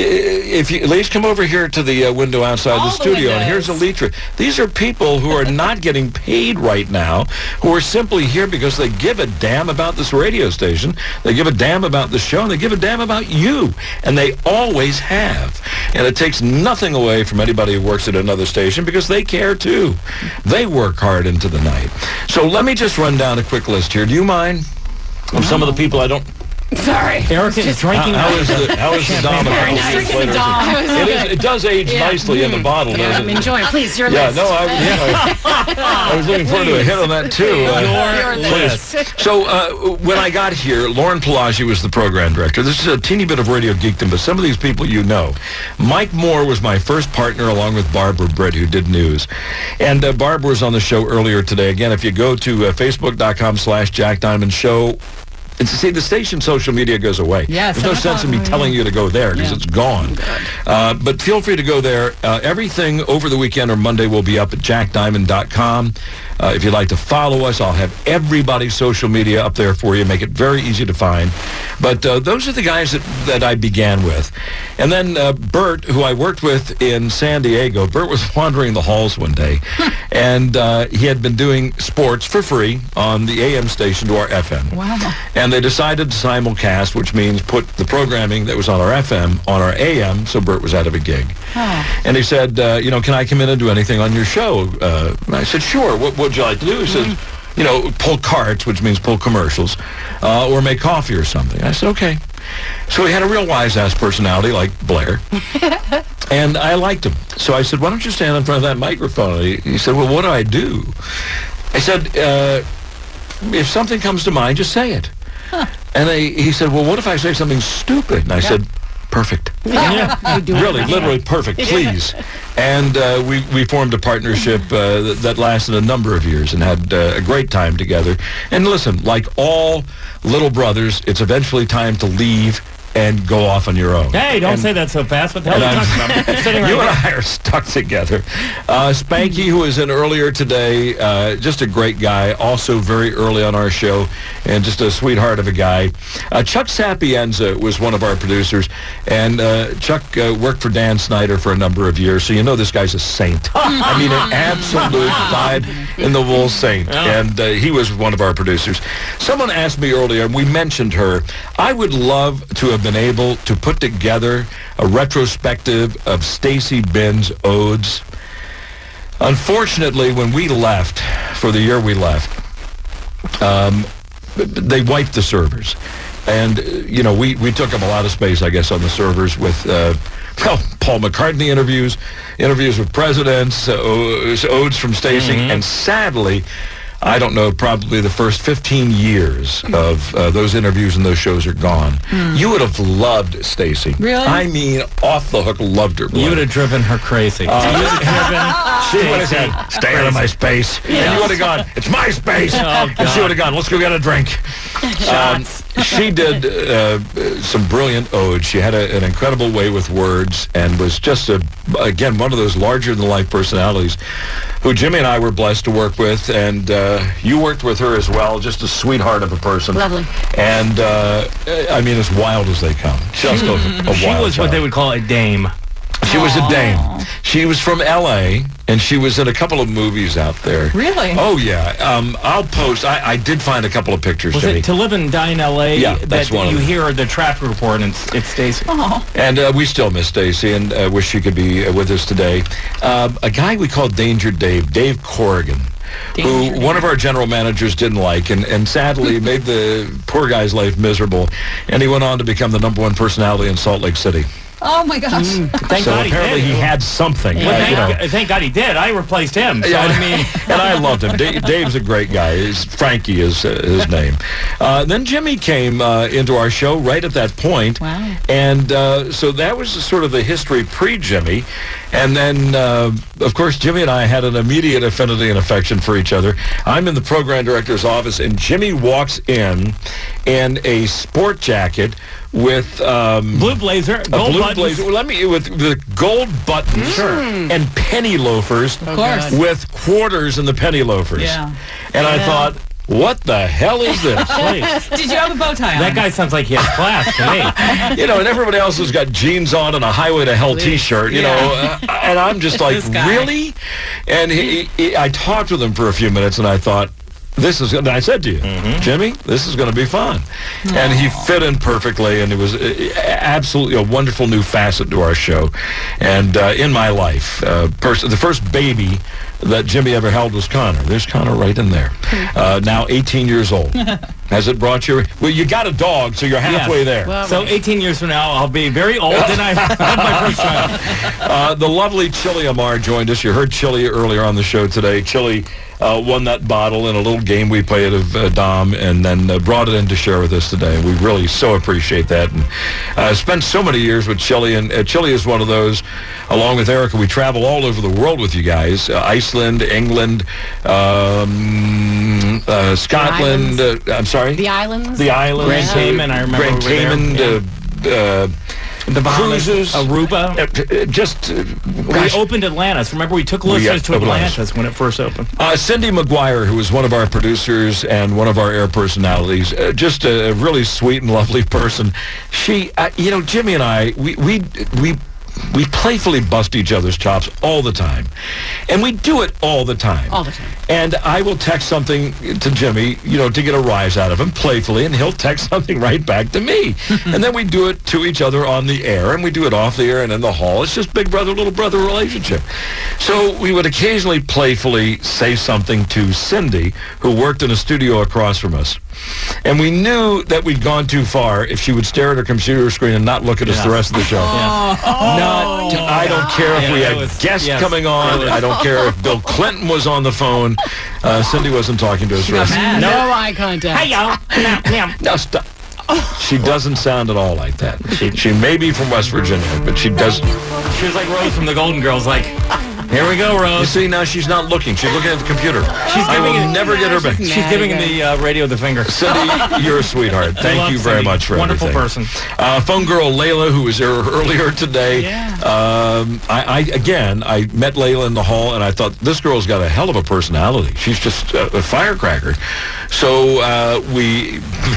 I- If you, ladies, come over here to the uh, window outside All the the studio, and here's windows. Alitra. These are people who are not getting paid right now, who are simply here because they give a damn about this radio station, they give a damn about the show, and they give a damn about you. And they always have. And it takes nothing away from anybody who works at another station, because they care too. They work hard into the night. So let me just run down a quick list here. Do you mind of some of the people I don't... Sorry. Erica is drinking. How, how is the, how is the Dom? Very nice. Drinking the Dom. It, is, it does age Yeah. nicely in the bottle, Yeah, doesn't I'm it? enjoying. Please, your Yeah, list. no, I, I, I was looking forward to a hit on that, too. Uh, Your list. So uh, when I got here, Lauren Pelagi was the program director. This is a teeny bit of radio geekdom, but some of these people you know. Mike Moore was my first partner, along with Barbara Britt, who did news. And uh, Barbara was on the show earlier today. Again, if you go to uh, Facebook.com slash Jack Diamond Show, and see, the station social media goes away. Yes, There's no sense in me telling you to go there, because Yeah. it's gone. Uh, but feel free to go there. Uh, everything over the weekend or Monday will be up at jack diamond dot com. Uh, if you'd like to follow us, I'll have everybody's social media up there for you. Make it very easy to find. But uh, those are the guys that, that I began with. And then uh, Bert, who I worked with in San Diego, Bert was wandering the halls one day, and uh, he had been doing sports for free on the A M station to our F M. Wow. And they decided to simulcast, which means put the programming that was on our F M on our A M, so Bert was out of a gig. Oh. And he said, uh, you know, can I come in and do anything on your show? Uh, and I said, sure. What would you like to do? He said, you know, pull carts, which means pull commercials, uh, or make coffee or something. I said, okay. So he had a real wise-ass personality like Blair. And I liked him. So I said, why don't you stand in front of that microphone? He, he said, well, what do I do? I said, uh, if something comes to mind, just say it. And I, he said, well, what if I say something stupid? And I said, perfect. Really, literally perfect, please. And uh, we, we formed a partnership uh, that, that lasted a number of years and had uh, a great time together. And listen, like all little brothers, it's eventually time to leave and go off on your own. Hey, don't And- say that so fast. What the hell are and you I'm- talking about? I'm sitting right you and here. I are stuck together. Uh, Spanky, who was in earlier today, uh, just a great guy, also very early on our show, and just a sweetheart of a guy. Uh, Chuck Sapienza was one of our producers, and uh, Chuck uh, worked for Dan Snyder for a number of years, so you know this guy's a saint. I mean, an absolute dyed-in-the-wool saint, and uh, he was one of our producers. Someone asked me earlier, and we mentioned her, I would love to have been able to put together a retrospective of Stacey Ben's odes. Unfortunately, when we left, for the year we left, um, they wiped the servers. And, uh, you know, we, we took up a lot of space, I guess, on the servers with, uh, well, Paul McCartney interviews, interviews with presidents, uh, odes from Stacey, mm-hmm. and sadly, I don't know, probably the first fifteen years of uh, those interviews and those shows are gone. Mm. You would have loved Stacey. Really? I mean, off the hook, loved her. You would have driven her crazy. Uh, you would have driven She would have said, stay out of my space. Yeah. And you would have gone, it's my space. Oh, and she would have gone, let's go get a drink. Um, she did uh, some brilliant odes. She had a, an incredible way with words and was just, a, again, one of those larger-than-life personalities who Jimmy and I were blessed to work with. And uh, you worked with her as well. Just a sweetheart of a person. Lovely. And, uh, I mean, as wild as they come. Just a, a wild She was child. what they would call a dame. She was a dame. She was from L A, and she was in a couple of movies out there. Really? Oh, yeah. Um, I'll post. I, I did find a couple of pictures, Was Jimmy. it To Live and Die in L A? Yeah, that that's one of you them. hear the traffic report, and it's, it's Stacey. Oh. And uh, we still miss Stacey, and uh, wish she could be uh, with us today. Uh, a guy we call Danger Dave, Dave Corrigan, Danger who Dave. one of our general managers didn't like, and, and sadly made the poor guy's life miserable. And he went on to become the number one personality in Salt Lake City. Oh, my gosh. Thank so God apparently he he, did. had something. Well, uh, thank, you know. thank God he did. I replaced him. So, Yeah, I mean, and I loved him. Dave, Dave's a great guy. He's, Frankie is uh, his name. Uh, then Jimmy came uh, into our show right at that point. Wow. And uh, so that was sort of the history pre-Jimmy. And then, uh, of course, Jimmy and I had an immediate affinity and affection for each other. I'm in the program director's office, and Jimmy walks in in a sport jacket with um, blue blazer, a gold blue buttons. blazer. Well, let me with the gold buttons Sure. and penny loafers Of course. with quarters in the penny loafers. Yeah. And I Yeah. thought, what the hell is this? Please. Did you have a bow tie on? That guy sounds like he has class to me. You know, and everybody else has got jeans on and a Highway to Hell T-shirt, you Yeah. know, uh, and I'm just like, This guy. really? And he, he, I talked with him for a few minutes, and I thought, this is, and I said to you, Mm-hmm. Jimmy, this is going to be fun. And he fit in perfectly, and it was uh, absolutely a wonderful new facet to our show. And uh, in my life, uh, pers- the first baby that Jimmy ever held was Connor. There's Connor right in there. Uh, now eighteen years old. Has it brought you? Well, you got a dog, so you're halfway Yes. there. Well, So eighteen years from now, I'll be very old, and I had my first child. Uh, the lovely Chili Amar joined us. You heard Chili earlier on the show today. Chili uh, won that bottle in a little game we played of uh, Dom, and then uh, brought it in to share with us today. We really so appreciate that. And uh, spent so many years with Chili, and uh, Chili is one of those, along with Erica, we travel all over the world with you guys. Uh, Iceland, England, um, uh, Scotland, uh, I'm sorry? The islands. The islands. Grand uh, Cayman, I remember Grand we were there. Cayman, Yeah. uh, uh, The Bahamas, Cruises. Aruba. uh, just, uh, We gosh. opened Atlantis. Remember, we took We, listeners uh, to opened Atlantis when it first opened. Uh, Cindy McGuire, who is one of our producers and one of our air personalities, uh, just a, a really sweet and lovely person. She, uh, you know, Jimmy and I, we we we we playfully bust each other's chops all the time, and we do it all the time. All the time. And I will text something to Jimmy, you know, to get a rise out of him playfully, and he'll text something right back to me. And then we do it to each other on the air, and we do it off the air and in the hall. It's just big brother, little brother relationship. So we would occasionally playfully say something to Cindy, who worked in a studio across from us. And we knew that we'd gone too far if she would stare at her computer screen and not look at us Yeah. the rest of the show. Yeah. Not, I don't care if Yeah, we it had was- guests yes. coming on. It was- I don't care if Bill Clinton was on the phone. Uh, Cindy wasn't talking to us. got Rest- mad. No, No. eye contact. Hey, y'all. Meow, meow. No, stop. She doesn't sound at all like that. She, she may be from West Virginia, but she doesn't. She was like Rose from the Golden Girls, like, here we go, You Rose. see, now she's not looking. She's looking at the computer. She's I will giving it- never get her back. She's She's mad giving again. the uh, radio the finger. Cindy, you're a sweetheart. Thank love you very Cindy. much for Wonderful everything. person. Uh, phone girl Layla, who was here earlier today. Yeah. Um, I, I again, I met Layla in the hall, and I thought this girl's got a hell of a personality. She's just a, a firecracker. So uh, we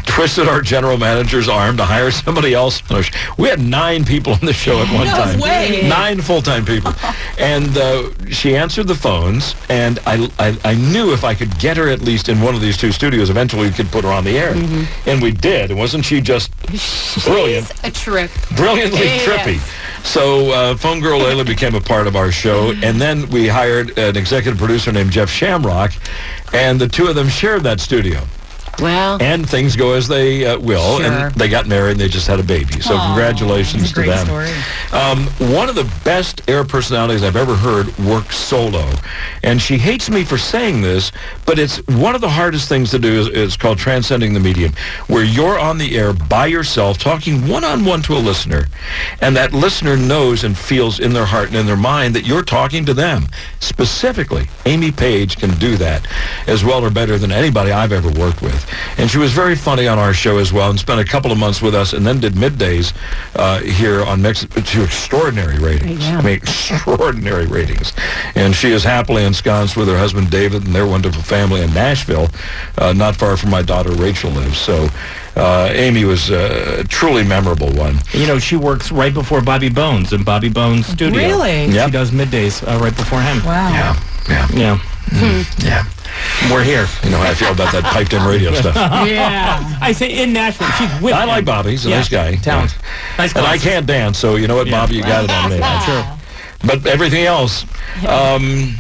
twisted our general manager's arm to hire somebody else. We had nine people on the show at one No time. way. Nine full-time people. And uh, she answered the phones, and I, I I knew if I could get her at least in one of these two studios, eventually we could put her on the air. Mm-hmm. And we did. Wasn't she just brilliant? She's a trip. Brilliantly Yes. trippy. So uh, Phone Girl Layla became a part of our show, and then we hired an executive producer named Jeff Shamrock, and the two of them shared that studio. Well, And things go as they uh, will, Sure. and they got married and they just had a baby. So Aw, congratulations that's a to great them. story. Um, one of the best air personalities I've ever heard work solo, and she hates me for saying this, but it's one of the hardest things to do. Is, is called transcending the medium, where you're on the air by yourself, talking one-on-one to a listener, and that listener knows and feels in their heart and in their mind that you're talking to them. Specifically, Amy Page can do that as well or better than anybody I've ever worked with. And she was very funny on our show as well, and spent a couple of months with us, and then did middays uh, here on Mix to extraordinary ratings. Yeah. I mean, extraordinary ratings. And she is happily ensconced with her husband David and their wonderful family in Nashville, uh, not far from my daughter Rachel lives. So uh, Amy was uh, a truly memorable one. You know, she works right before Bobby Bones in Bobby Bones' studio. Really? Yep. She does middays uh, right before him. Wow. Yeah, yeah, Yeah. yeah. We're here. You know how I feel about that piped-in radio stuff. Yeah. I say in Nashville. She's with I him. like Bobby. He's a Yeah, nice guy. talent. Nice And I class. can't dance, so you know what, Yeah. Bobby, you got it on me. Wow. But everything else. Um,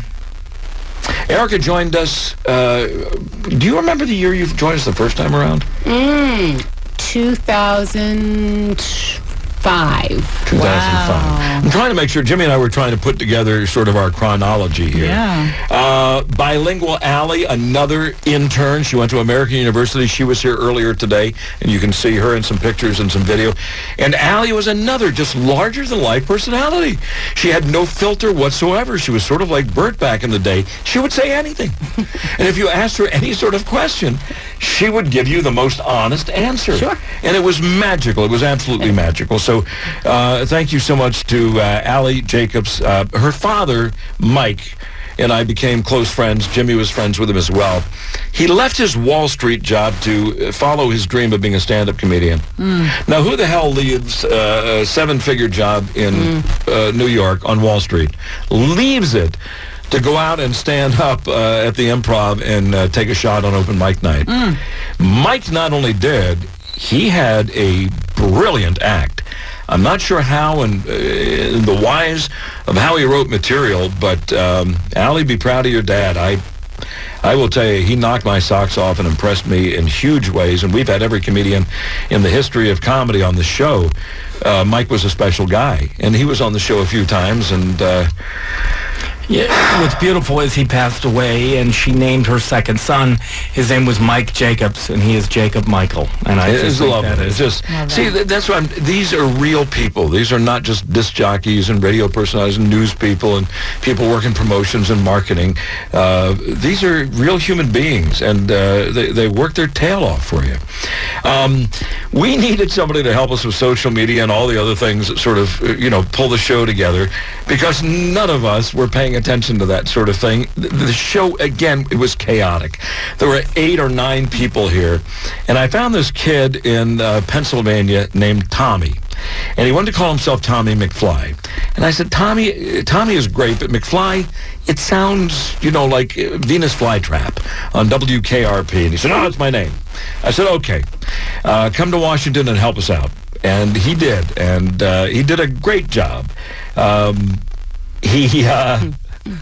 Erica joined us. Uh, do you remember the year you joined us the first time around? mm, two thousand five. two thousand five. Wow. I'm trying to make sure, Jimmy and I were trying to put together sort of our chronology here. Yeah. Uh, Bilingual Allie, another intern. She went to American University. She was here earlier today, and you can see her in some pictures and some video. And Allie was another just larger-than-life personality. She had no filter whatsoever. She was sort of like Bert back in the day. She would say anything. And if you asked her any sort of question, she would give you the most honest answer. Sure. And it was magical. It was absolutely magical. So uh, thank you so much to uh, Allie Jacobs. Uh, her father, Mike, and I became close friends. Jimmy was friends with him as well. He left his Wall Street job to follow his dream of being a stand-up comedian. Mm. Now, who the hell leaves uh, a seven-figure job in mm. uh, New York on Wall Street, leaves it to go out and stand up uh, at the Improv and uh, take a shot on open mic night? Mm. Mike not only did, he had a brilliant act. I'm not sure how and uh, the whys of how he wrote material, but um, Allie, be proud of your dad. I I will tell you, he knocked my socks off and impressed me in huge ways, and we've had every comedian in the history of comedy on the show. Uh, Mike was a special guy, and he was on the show a few times, and... Uh, Yeah, what's beautiful is he passed away, and she named her second son. His name was Mike Jacobs, and he is Jacob Michael. And I It just is think lovely. that It's is just Love see that. th- that's why I'm, these are real people. These are not just disc jockeys and radio personalities and news people and people working promotions and marketing. Uh, these are real human beings, and uh, they they work their tail off for you. Um, we needed somebody to help us with social media and all the other things that sort of uh, you know pull the show together, because none of us were paying attention to that sort of thing. The, the show, again, it was chaotic. There were eight or nine people here, and I found this kid in uh, Pennsylvania named Tommy, and he wanted to call himself Tommy McFly. And I said, Tommy, Tommy is great, but McFly, it sounds, you know, like uh, Venus Flytrap on W K R P. And he said, no, that's my name. I said, okay, uh, come to Washington and help us out. And he did, and uh, he did a great job. Um, he... Uh,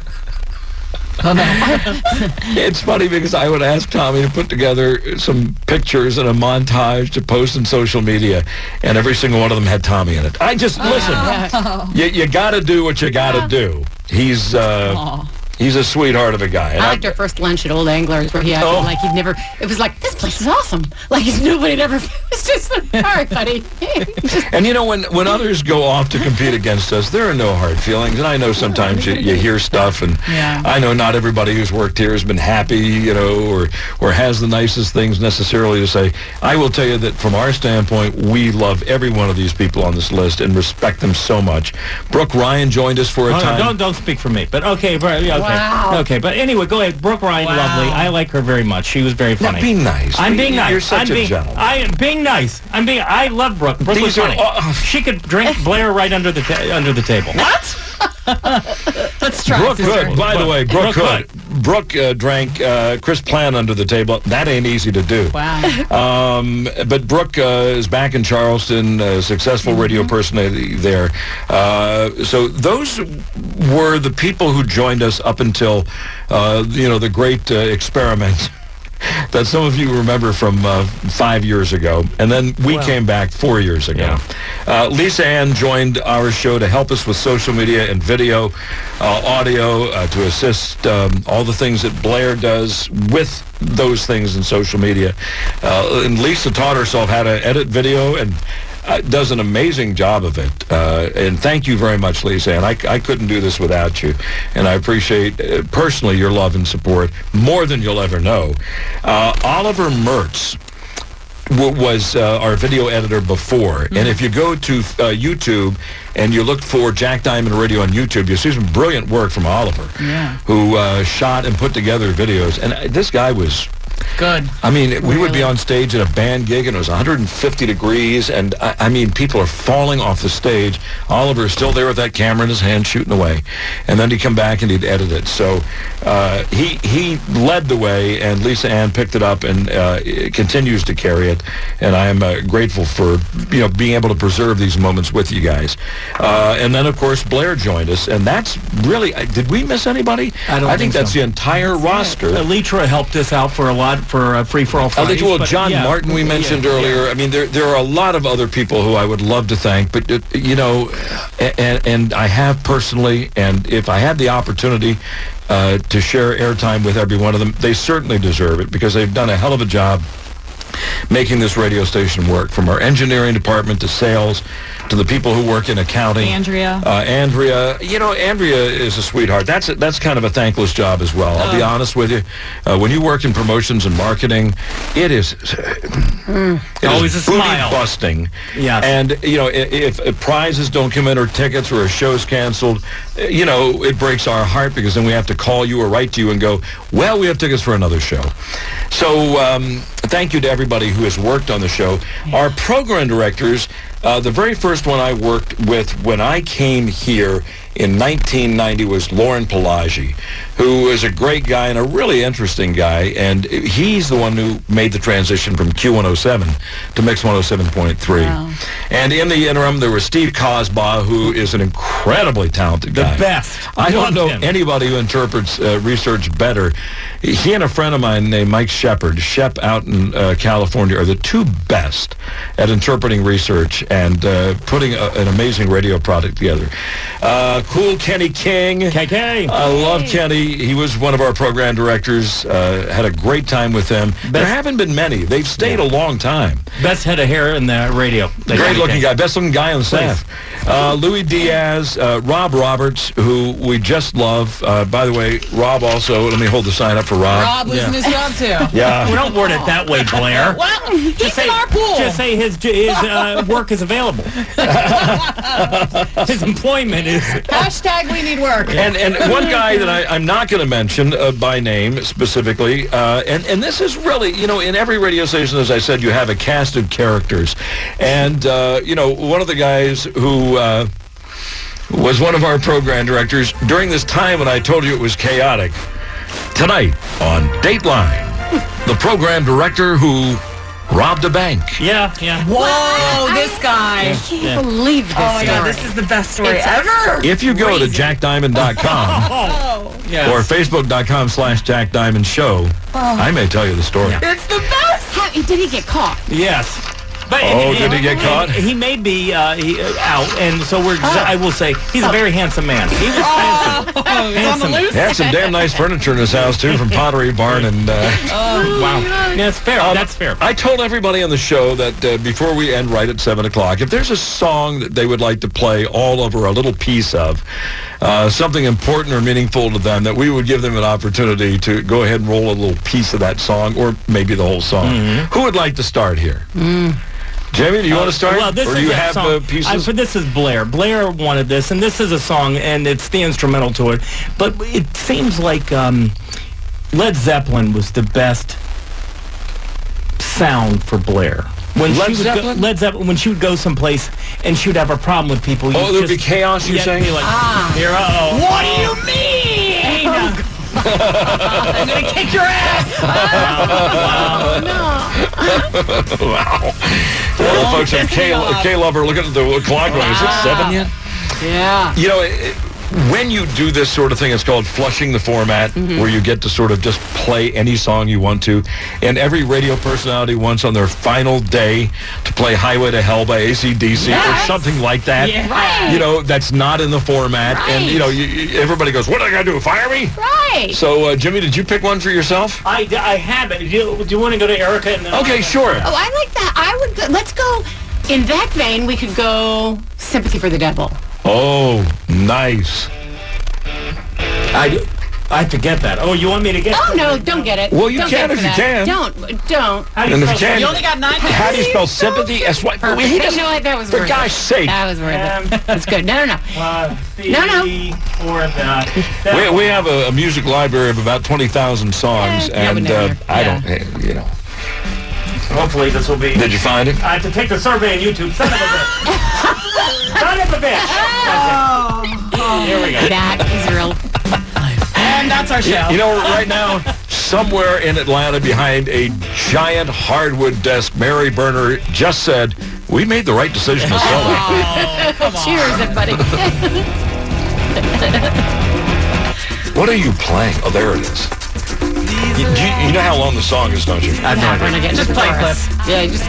Oh, no. It's funny because I would ask Tommy to put together some pictures and a montage to post on social media, and every single one of them had Tommy in it. I just, listen, Oh. you, you got to do what you got to do. He's uh, Aw. he's a sweetheart of a guy. And I liked our first lunch at Old Anglers where he acted Oh. like he'd never, it was like, this place is awesome. Like nobody had ever, it was just like, all right, buddy. Just- And you know, when, when others go off to compete against us, there are no hard feelings. And I know sometimes you, you hear stuff, and Yeah. I know not everybody who's worked here has been happy, you know, or, or has the nicest things necessarily to say. I will tell you that from our standpoint, we love every one of these people on this list and respect them so much. Brooke Ryan joined us for a Oh, no, time. don't don't speak for me. But okay, right, yeah, okay. Wow. Okay, but anyway, go ahead. Brooke Ryan, Wow. lovely. I like her very much. She was very Now, funny. be nice. I'm being nice. You're such I'm a being, gentleman. I am being nice. I'm being. I love Brooke. Brooke was These are funny. all- She could drink Blair right under the ta- under the table. What? Let's try, Brooke sister. could. By the way, Brooke Brooke could. Brooke uh, drank uh, Chris Plan under the table. That ain't easy to do. Wow. Um, but Brooke uh, is back in Charleston, a successful radio personality there. Uh, so those were the people who joined us up until, uh, you know, the great uh, experiment that some of you remember from uh, five years ago. And then we Well. came back four years ago. Yeah. Uh, Lisa Ann joined our show to help us with social media and video, uh, audio, uh, to assist um, all the things that Blair does with those things in social media. Uh, and Lisa taught herself how to edit video and uh, does an amazing job of it. Uh, and thank you very much, Lisa. And I, I couldn't do this without you. And I appreciate uh, personally your love and support more than you'll ever know. Uh, Oliver Mertz w- was uh, our video editor before. Mm-hmm. And if you go to uh, YouTube and you look for Jack Diamond Radio on YouTube, you'll see some brilliant work from Oliver, Yeah. who uh, shot and put together videos. And uh, this guy was... Good. I mean, we would be Really? on stage at a band gig, and it was one hundred fifty degrees, and I, I mean, people are falling off the stage. Oliver is still there with that camera in his hand, shooting away, and then he'd come back and he'd edit it. So uh, he he led the way, and Lisa Ann picked it up and uh, it continues to carry it. And I am uh, grateful for you know being able to preserve these moments with you guys. Uh, and then, of course, Blair joined us, and that's really. Did we miss anybody? I don't I think think that's so. the entire roster. Alitra helped us out for a lot for uh, Free for All I Fridays. think, well, but, John yeah. Martin we mentioned Yeah, earlier. yeah. I mean, there there are a lot of other people who I would love to thank, but, uh, you know, and, and I have personally, and if I had the opportunity uh, to share airtime with every one of them, they certainly deserve it because they've done a hell of a job making this radio station work, from our engineering department to sales to the people who work in accounting. Andrea. Uh, Andrea. You know, Andrea is a sweetheart. That's a, that's kind of a thankless job as well. I'll be honest with you. Uh, when you work in promotions and marketing, it is, it is Always a booty smile. busting. Yes. And, you know, i- if, if prizes don't come in or tickets or a show's canceled, uh, you know, it breaks our heart because then we have to call you or write to you and go, well, we have tickets for another show. So um, thank you to everybody who has worked on the show. Our program directors, uh, the very first one I worked with when I came here in nineteen ninety was Lauren Pelagi, who is a great guy and a really interesting guy. And he's the one who made the transition from Q one oh seven to Mix one oh seven point three. Wow. And in the interim, there was Steve Cosbaugh, who is an incredibly talented The guy. best. I don't Loved know him. anybody who interprets uh, research better. He and a friend of mine named Mike Shepard, Shep out in uh, California, are the two best at interpreting research and uh, putting a, an amazing radio product together. Uh, cool Kenny King. K K. I love Kenny. He was one of our program directors. Uh, had a great time with them. There haven't been many. They've stayed a long time. Best head of hair in the radio. Great looking guy. Best looking guy on the staff. Uh, Louis Diaz, uh, Rob Roberts, who we just love. Uh, by the way, Rob also, let me hold the sign up for Rob. Rob losing his job too. Yeah. Well, don't word it that way, Blair. Well, he's Just say, in our pool. just say his his uh, work is available. His employment is. Hashtag we need work. And and one guy that I, I'm not going to mention uh, by name specifically, uh, and, and this is really, you know, in every radio station, as I said, you have a cast of characters. And, uh, you know, one of the guys who uh, was one of our program directors during this time when I told you it was chaotic, tonight on Dateline, the program director who robbed a bank. Yeah, yeah. Whoa, this guy. I can't Yeah. believe this Oh my God, story. this is the best story It's ever. If you go to Crazy. jack diamond dot com Oh, Yeah. or facebook dot com slash Jack Diamond Show, I may tell you the story. it's the best. How, did he get caught? Yes. But, Oh, did he get and caught? He may be uh, he, uh, out, and so we're. I will say he's a very handsome man. He was handsome. Oh, he's on the Handsome. loose. They had some damn nice furniture in his house, too, from Pottery Barn. And uh, Wow. Yeah, that's fair. um, that's fair. I told everybody on the show that uh, before we end right at seven o'clock, if there's a song that they would like to play all over a little piece of, uh, something important or meaningful to them, that we would give them an opportunity to go ahead and roll a little piece of that song, or maybe the whole song. Who would like to start here? Jamie, do you Uh, want to start? Well, this or do is you that have song. uh, pieces? I, for this is Blair. Blair wanted this, and this is a song, and it's the instrumental to it. But it seems like um, Led Zeppelin was the best sound for Blair. When Led she would Zeppelin? Go, Led Zeppelin, when she would go someplace and she would have a problem with people. Oh, you'd there'd be just- chaos, you're yeah, saying? Be like, Ah. here, uh-oh. What do you mean? I'm gonna kick your ass. Oh, no. Wow. Well, the folks at piss me K, off. K Lover looking at the clock going, is it seven yet? Yeah. You know, it, when you do this sort of thing, it's called flushing the format, Mm-hmm. where you get to sort of just play any song you want to. And every radio personality wants on their final day to play Highway to Hell by A C D C or Yes. something like that. Yeah. Right. You know, that's not in the format. And, Right. you know, you, you, everybody goes, what are they going to do, fire me? Right. So, uh, Jimmy, did you pick one for yourself? I, I have it. Do you, do you want to go to Erica? And then Okay, sure. Oh, I like that. I would. Go, let's go. In that vein, we could go "Sympathy for the Devil." Oh, nice. I, do- I have to get that. Oh, you want me to get Oh no, don't get it. Well, you Don't can get it if for you that. can. Don't, don't. How do And if spell you can- You only got nine How do you minutes. spell sympathy? S Y. Perfect. He You doesn't- know what? That was For worth gosh it. sake. That was worth Um, it. That's good. No, no, no. Uh, No, no. the- For the, We, we have a, a music library of about twenty thousand songs, Eh, yeah, we and know uh, here. I Yeah. don't, eh, you know. Hopefully this will be... Did you find it? I have to take the survey on YouTube. Son of a bitch. Son of a bitch. Okay. Here we go. That is real. And that's our show. You know, right now, somewhere in Atlanta behind a giant hardwood desk, Mary Berner just said, we made the right decision to sell that. Cheers, everybody. What are you playing? Oh, there it is. You, you, you know how long the song is, don't you? I have no Yeah, idea. we're gonna get Just into the play a chorus. Yeah, just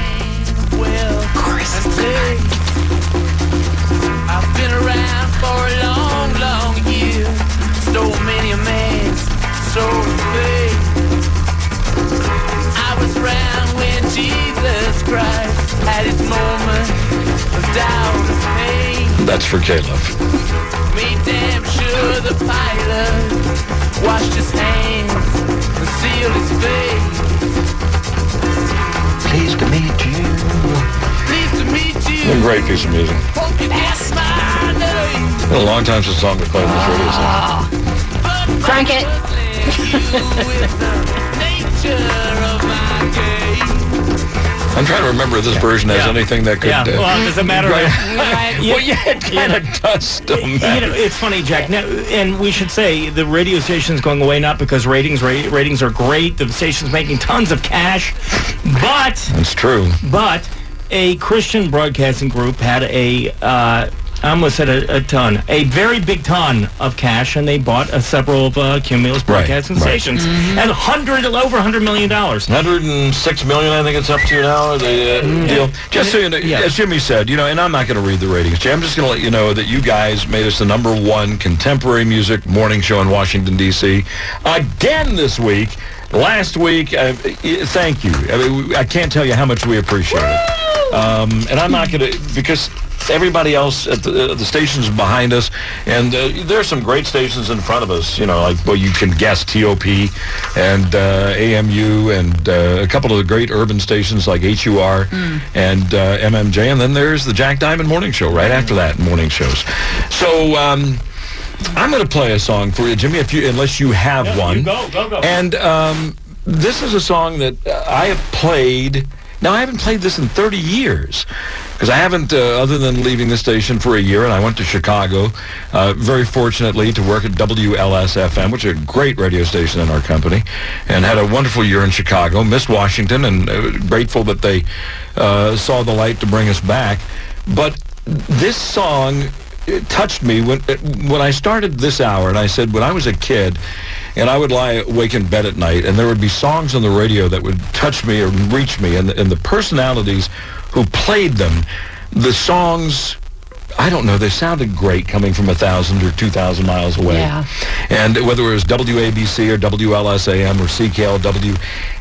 I've been around for a long, long year. Stole many a man's soul of faith. I was around when Jesus Christ had his moment of doubt and pain. That's for Caleb. Made damn sure the pilot washed his hands and sealed his face. Pleased to meet you. Pleased to meet A you. great piece of music. Hope you guess my name. It's been a long time since a song was played on this radio station. But crank it. with the nature of my game. I'm trying to remember if this version has Yeah. anything that could... Yeah, uh, well, does it matter? Right. Right. Well, yeah, it kind of does still You matter. know, it's funny, Jack. Now, and we should say the radio station's going away not because ratings ra- ratings are great. The station's making tons of cash, but That's true. but a Christian broadcasting group had a uh, I almost said a, a ton, a very big ton of cash, and they bought uh, several of uh, Cumulus Right, broadcasting right. stations at a hundred over a hundred million dollars. one hundred six million, I think it's up to now, the uh, deal. Just so you know, Yeah. as Jimmy said, you know, and I'm not going to read the ratings. I'm just going to let you know that you guys made us the number one contemporary music morning show in Washington, D C again this week. Last week, uh, thank you. I mean, I can't tell you how much we appreciate it. Um, and I'm not going to, because everybody else at the, uh, the stations behind us, and uh, there are some great stations in front of us, you know, like, well, you can guess T O P and uh, A M U and uh, a couple of the great urban stations like H U R and uh, M M J, and then there's the Jack Diamond Morning Show right after that, morning shows. So um, I'm going to play a song for you, Jimmy, if you, unless you have Yeah, one. you go, go, go. And um, this is a song that uh, I have played. Now, I haven't played this in thirty years because I haven't, uh, other than leaving the station for a year, and I went to Chicago, uh, very fortunately, to work at W L S F M, which is a great radio station in our company, and had a wonderful year in Chicago, missed Washington, and uh, grateful that they uh, saw the light to bring us back. But this song it touched me when when I started this hour, and I said, when I was a kid, and I would lie awake in bed at night, and there would be songs on the radio that would touch me or reach me, and the, and the personalities who played them, the songs, I don't know, they sounded great coming from a thousand or two thousand miles away. Yeah. And whether it was W A B C or W L S A M or C K L W,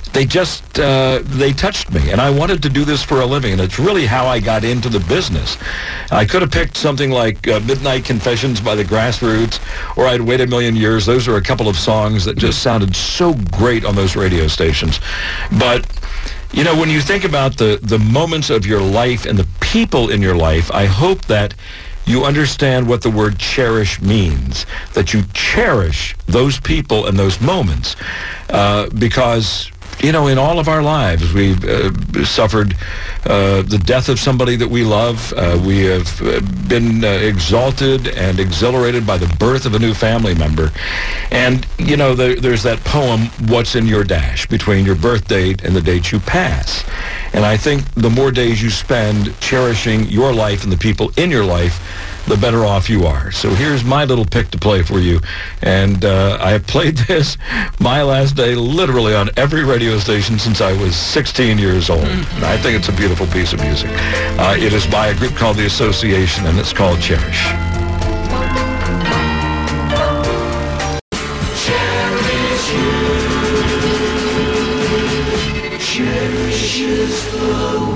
they just, uh, they touched me. And I wanted to do this for a living. And it's really how I got into the business. I could have picked something like uh, Midnight Confessions by the Grassroots, or I'd Wait a Million Years. Those are a couple of songs that just sounded so great on those radio stations. But, you know, when you think about the, the moments of your life and the people in your life, I hope that you understand what the word cherish means, that you cherish those people and those moments, uh, because, you know, in all of our lives, we've uh, suffered uh, the death of somebody that we love. Uh, we have uh, been uh, exalted and exhilarated by the birth of a new family member. And, you know, there, there's that poem, What's in Your Dash, between your birth date and the date you pass. And I think the more days you spend cherishing your life and the people in your life, the better off you are. So here's my little pick to play for you. And uh, I have played this my last day literally on every radio station since I was sixteen years old. And I think it's a beautiful piece of music. Uh, it is by a group called The Association, and it's called Cherish. Cherish you. Cherishes the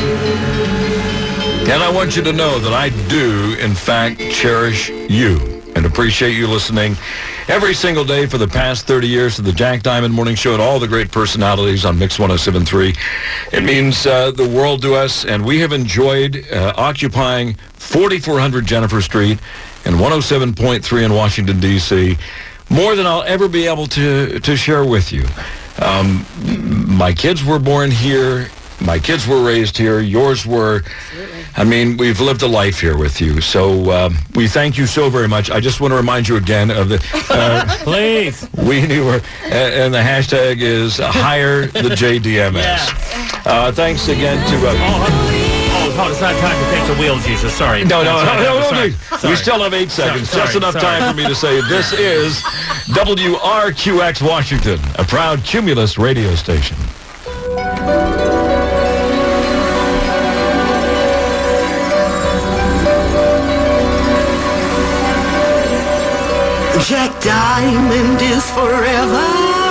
And I want you to know that I do, in fact, cherish you and appreciate you listening every single day for the past thirty years to the Jack Diamond Morning Show and all the great personalities on Mix one oh seven point three. It means uh, the world to us, and we have enjoyed uh, occupying forty-four hundred Jennifer Street and one oh seven point three in Washington, D C more than I'll ever be able to, to share with you. Um, my kids were born here. My kids were raised here. Yours were. I mean, we've lived a life here with you. So um, we thank you so very much. I just want to remind you again of the... Uh, Please. We knew her. And the hashtag is hire the J D M S. Yes. Uh, thanks again to... Uh, oh, oh, it's not time to take the wheel, Jesus. Sorry. no, no, Sorry, no, no, sorry. no. Sorry. We still have eight seconds. Sorry, just enough sorry. time for me to say this is W R Q X Washington, a proud Cumulus radio station. Jack Diamond is forever.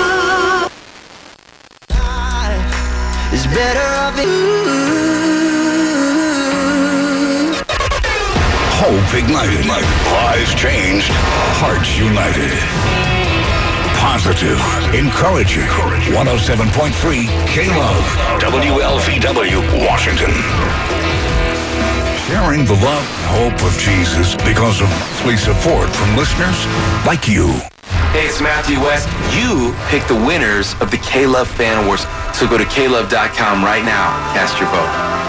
It's better of you. Hope ignited. Lives changed. Hearts united. Positive. Encouraging. one oh seven point three K-Love. W L V W, Washington. Sharing the love and hope of Jesus because of monthly support from listeners like you. Hey, it's Matthew West. You pick the winners of the K-Love Fan Awards. So go to K love dot com right now. Cast your vote.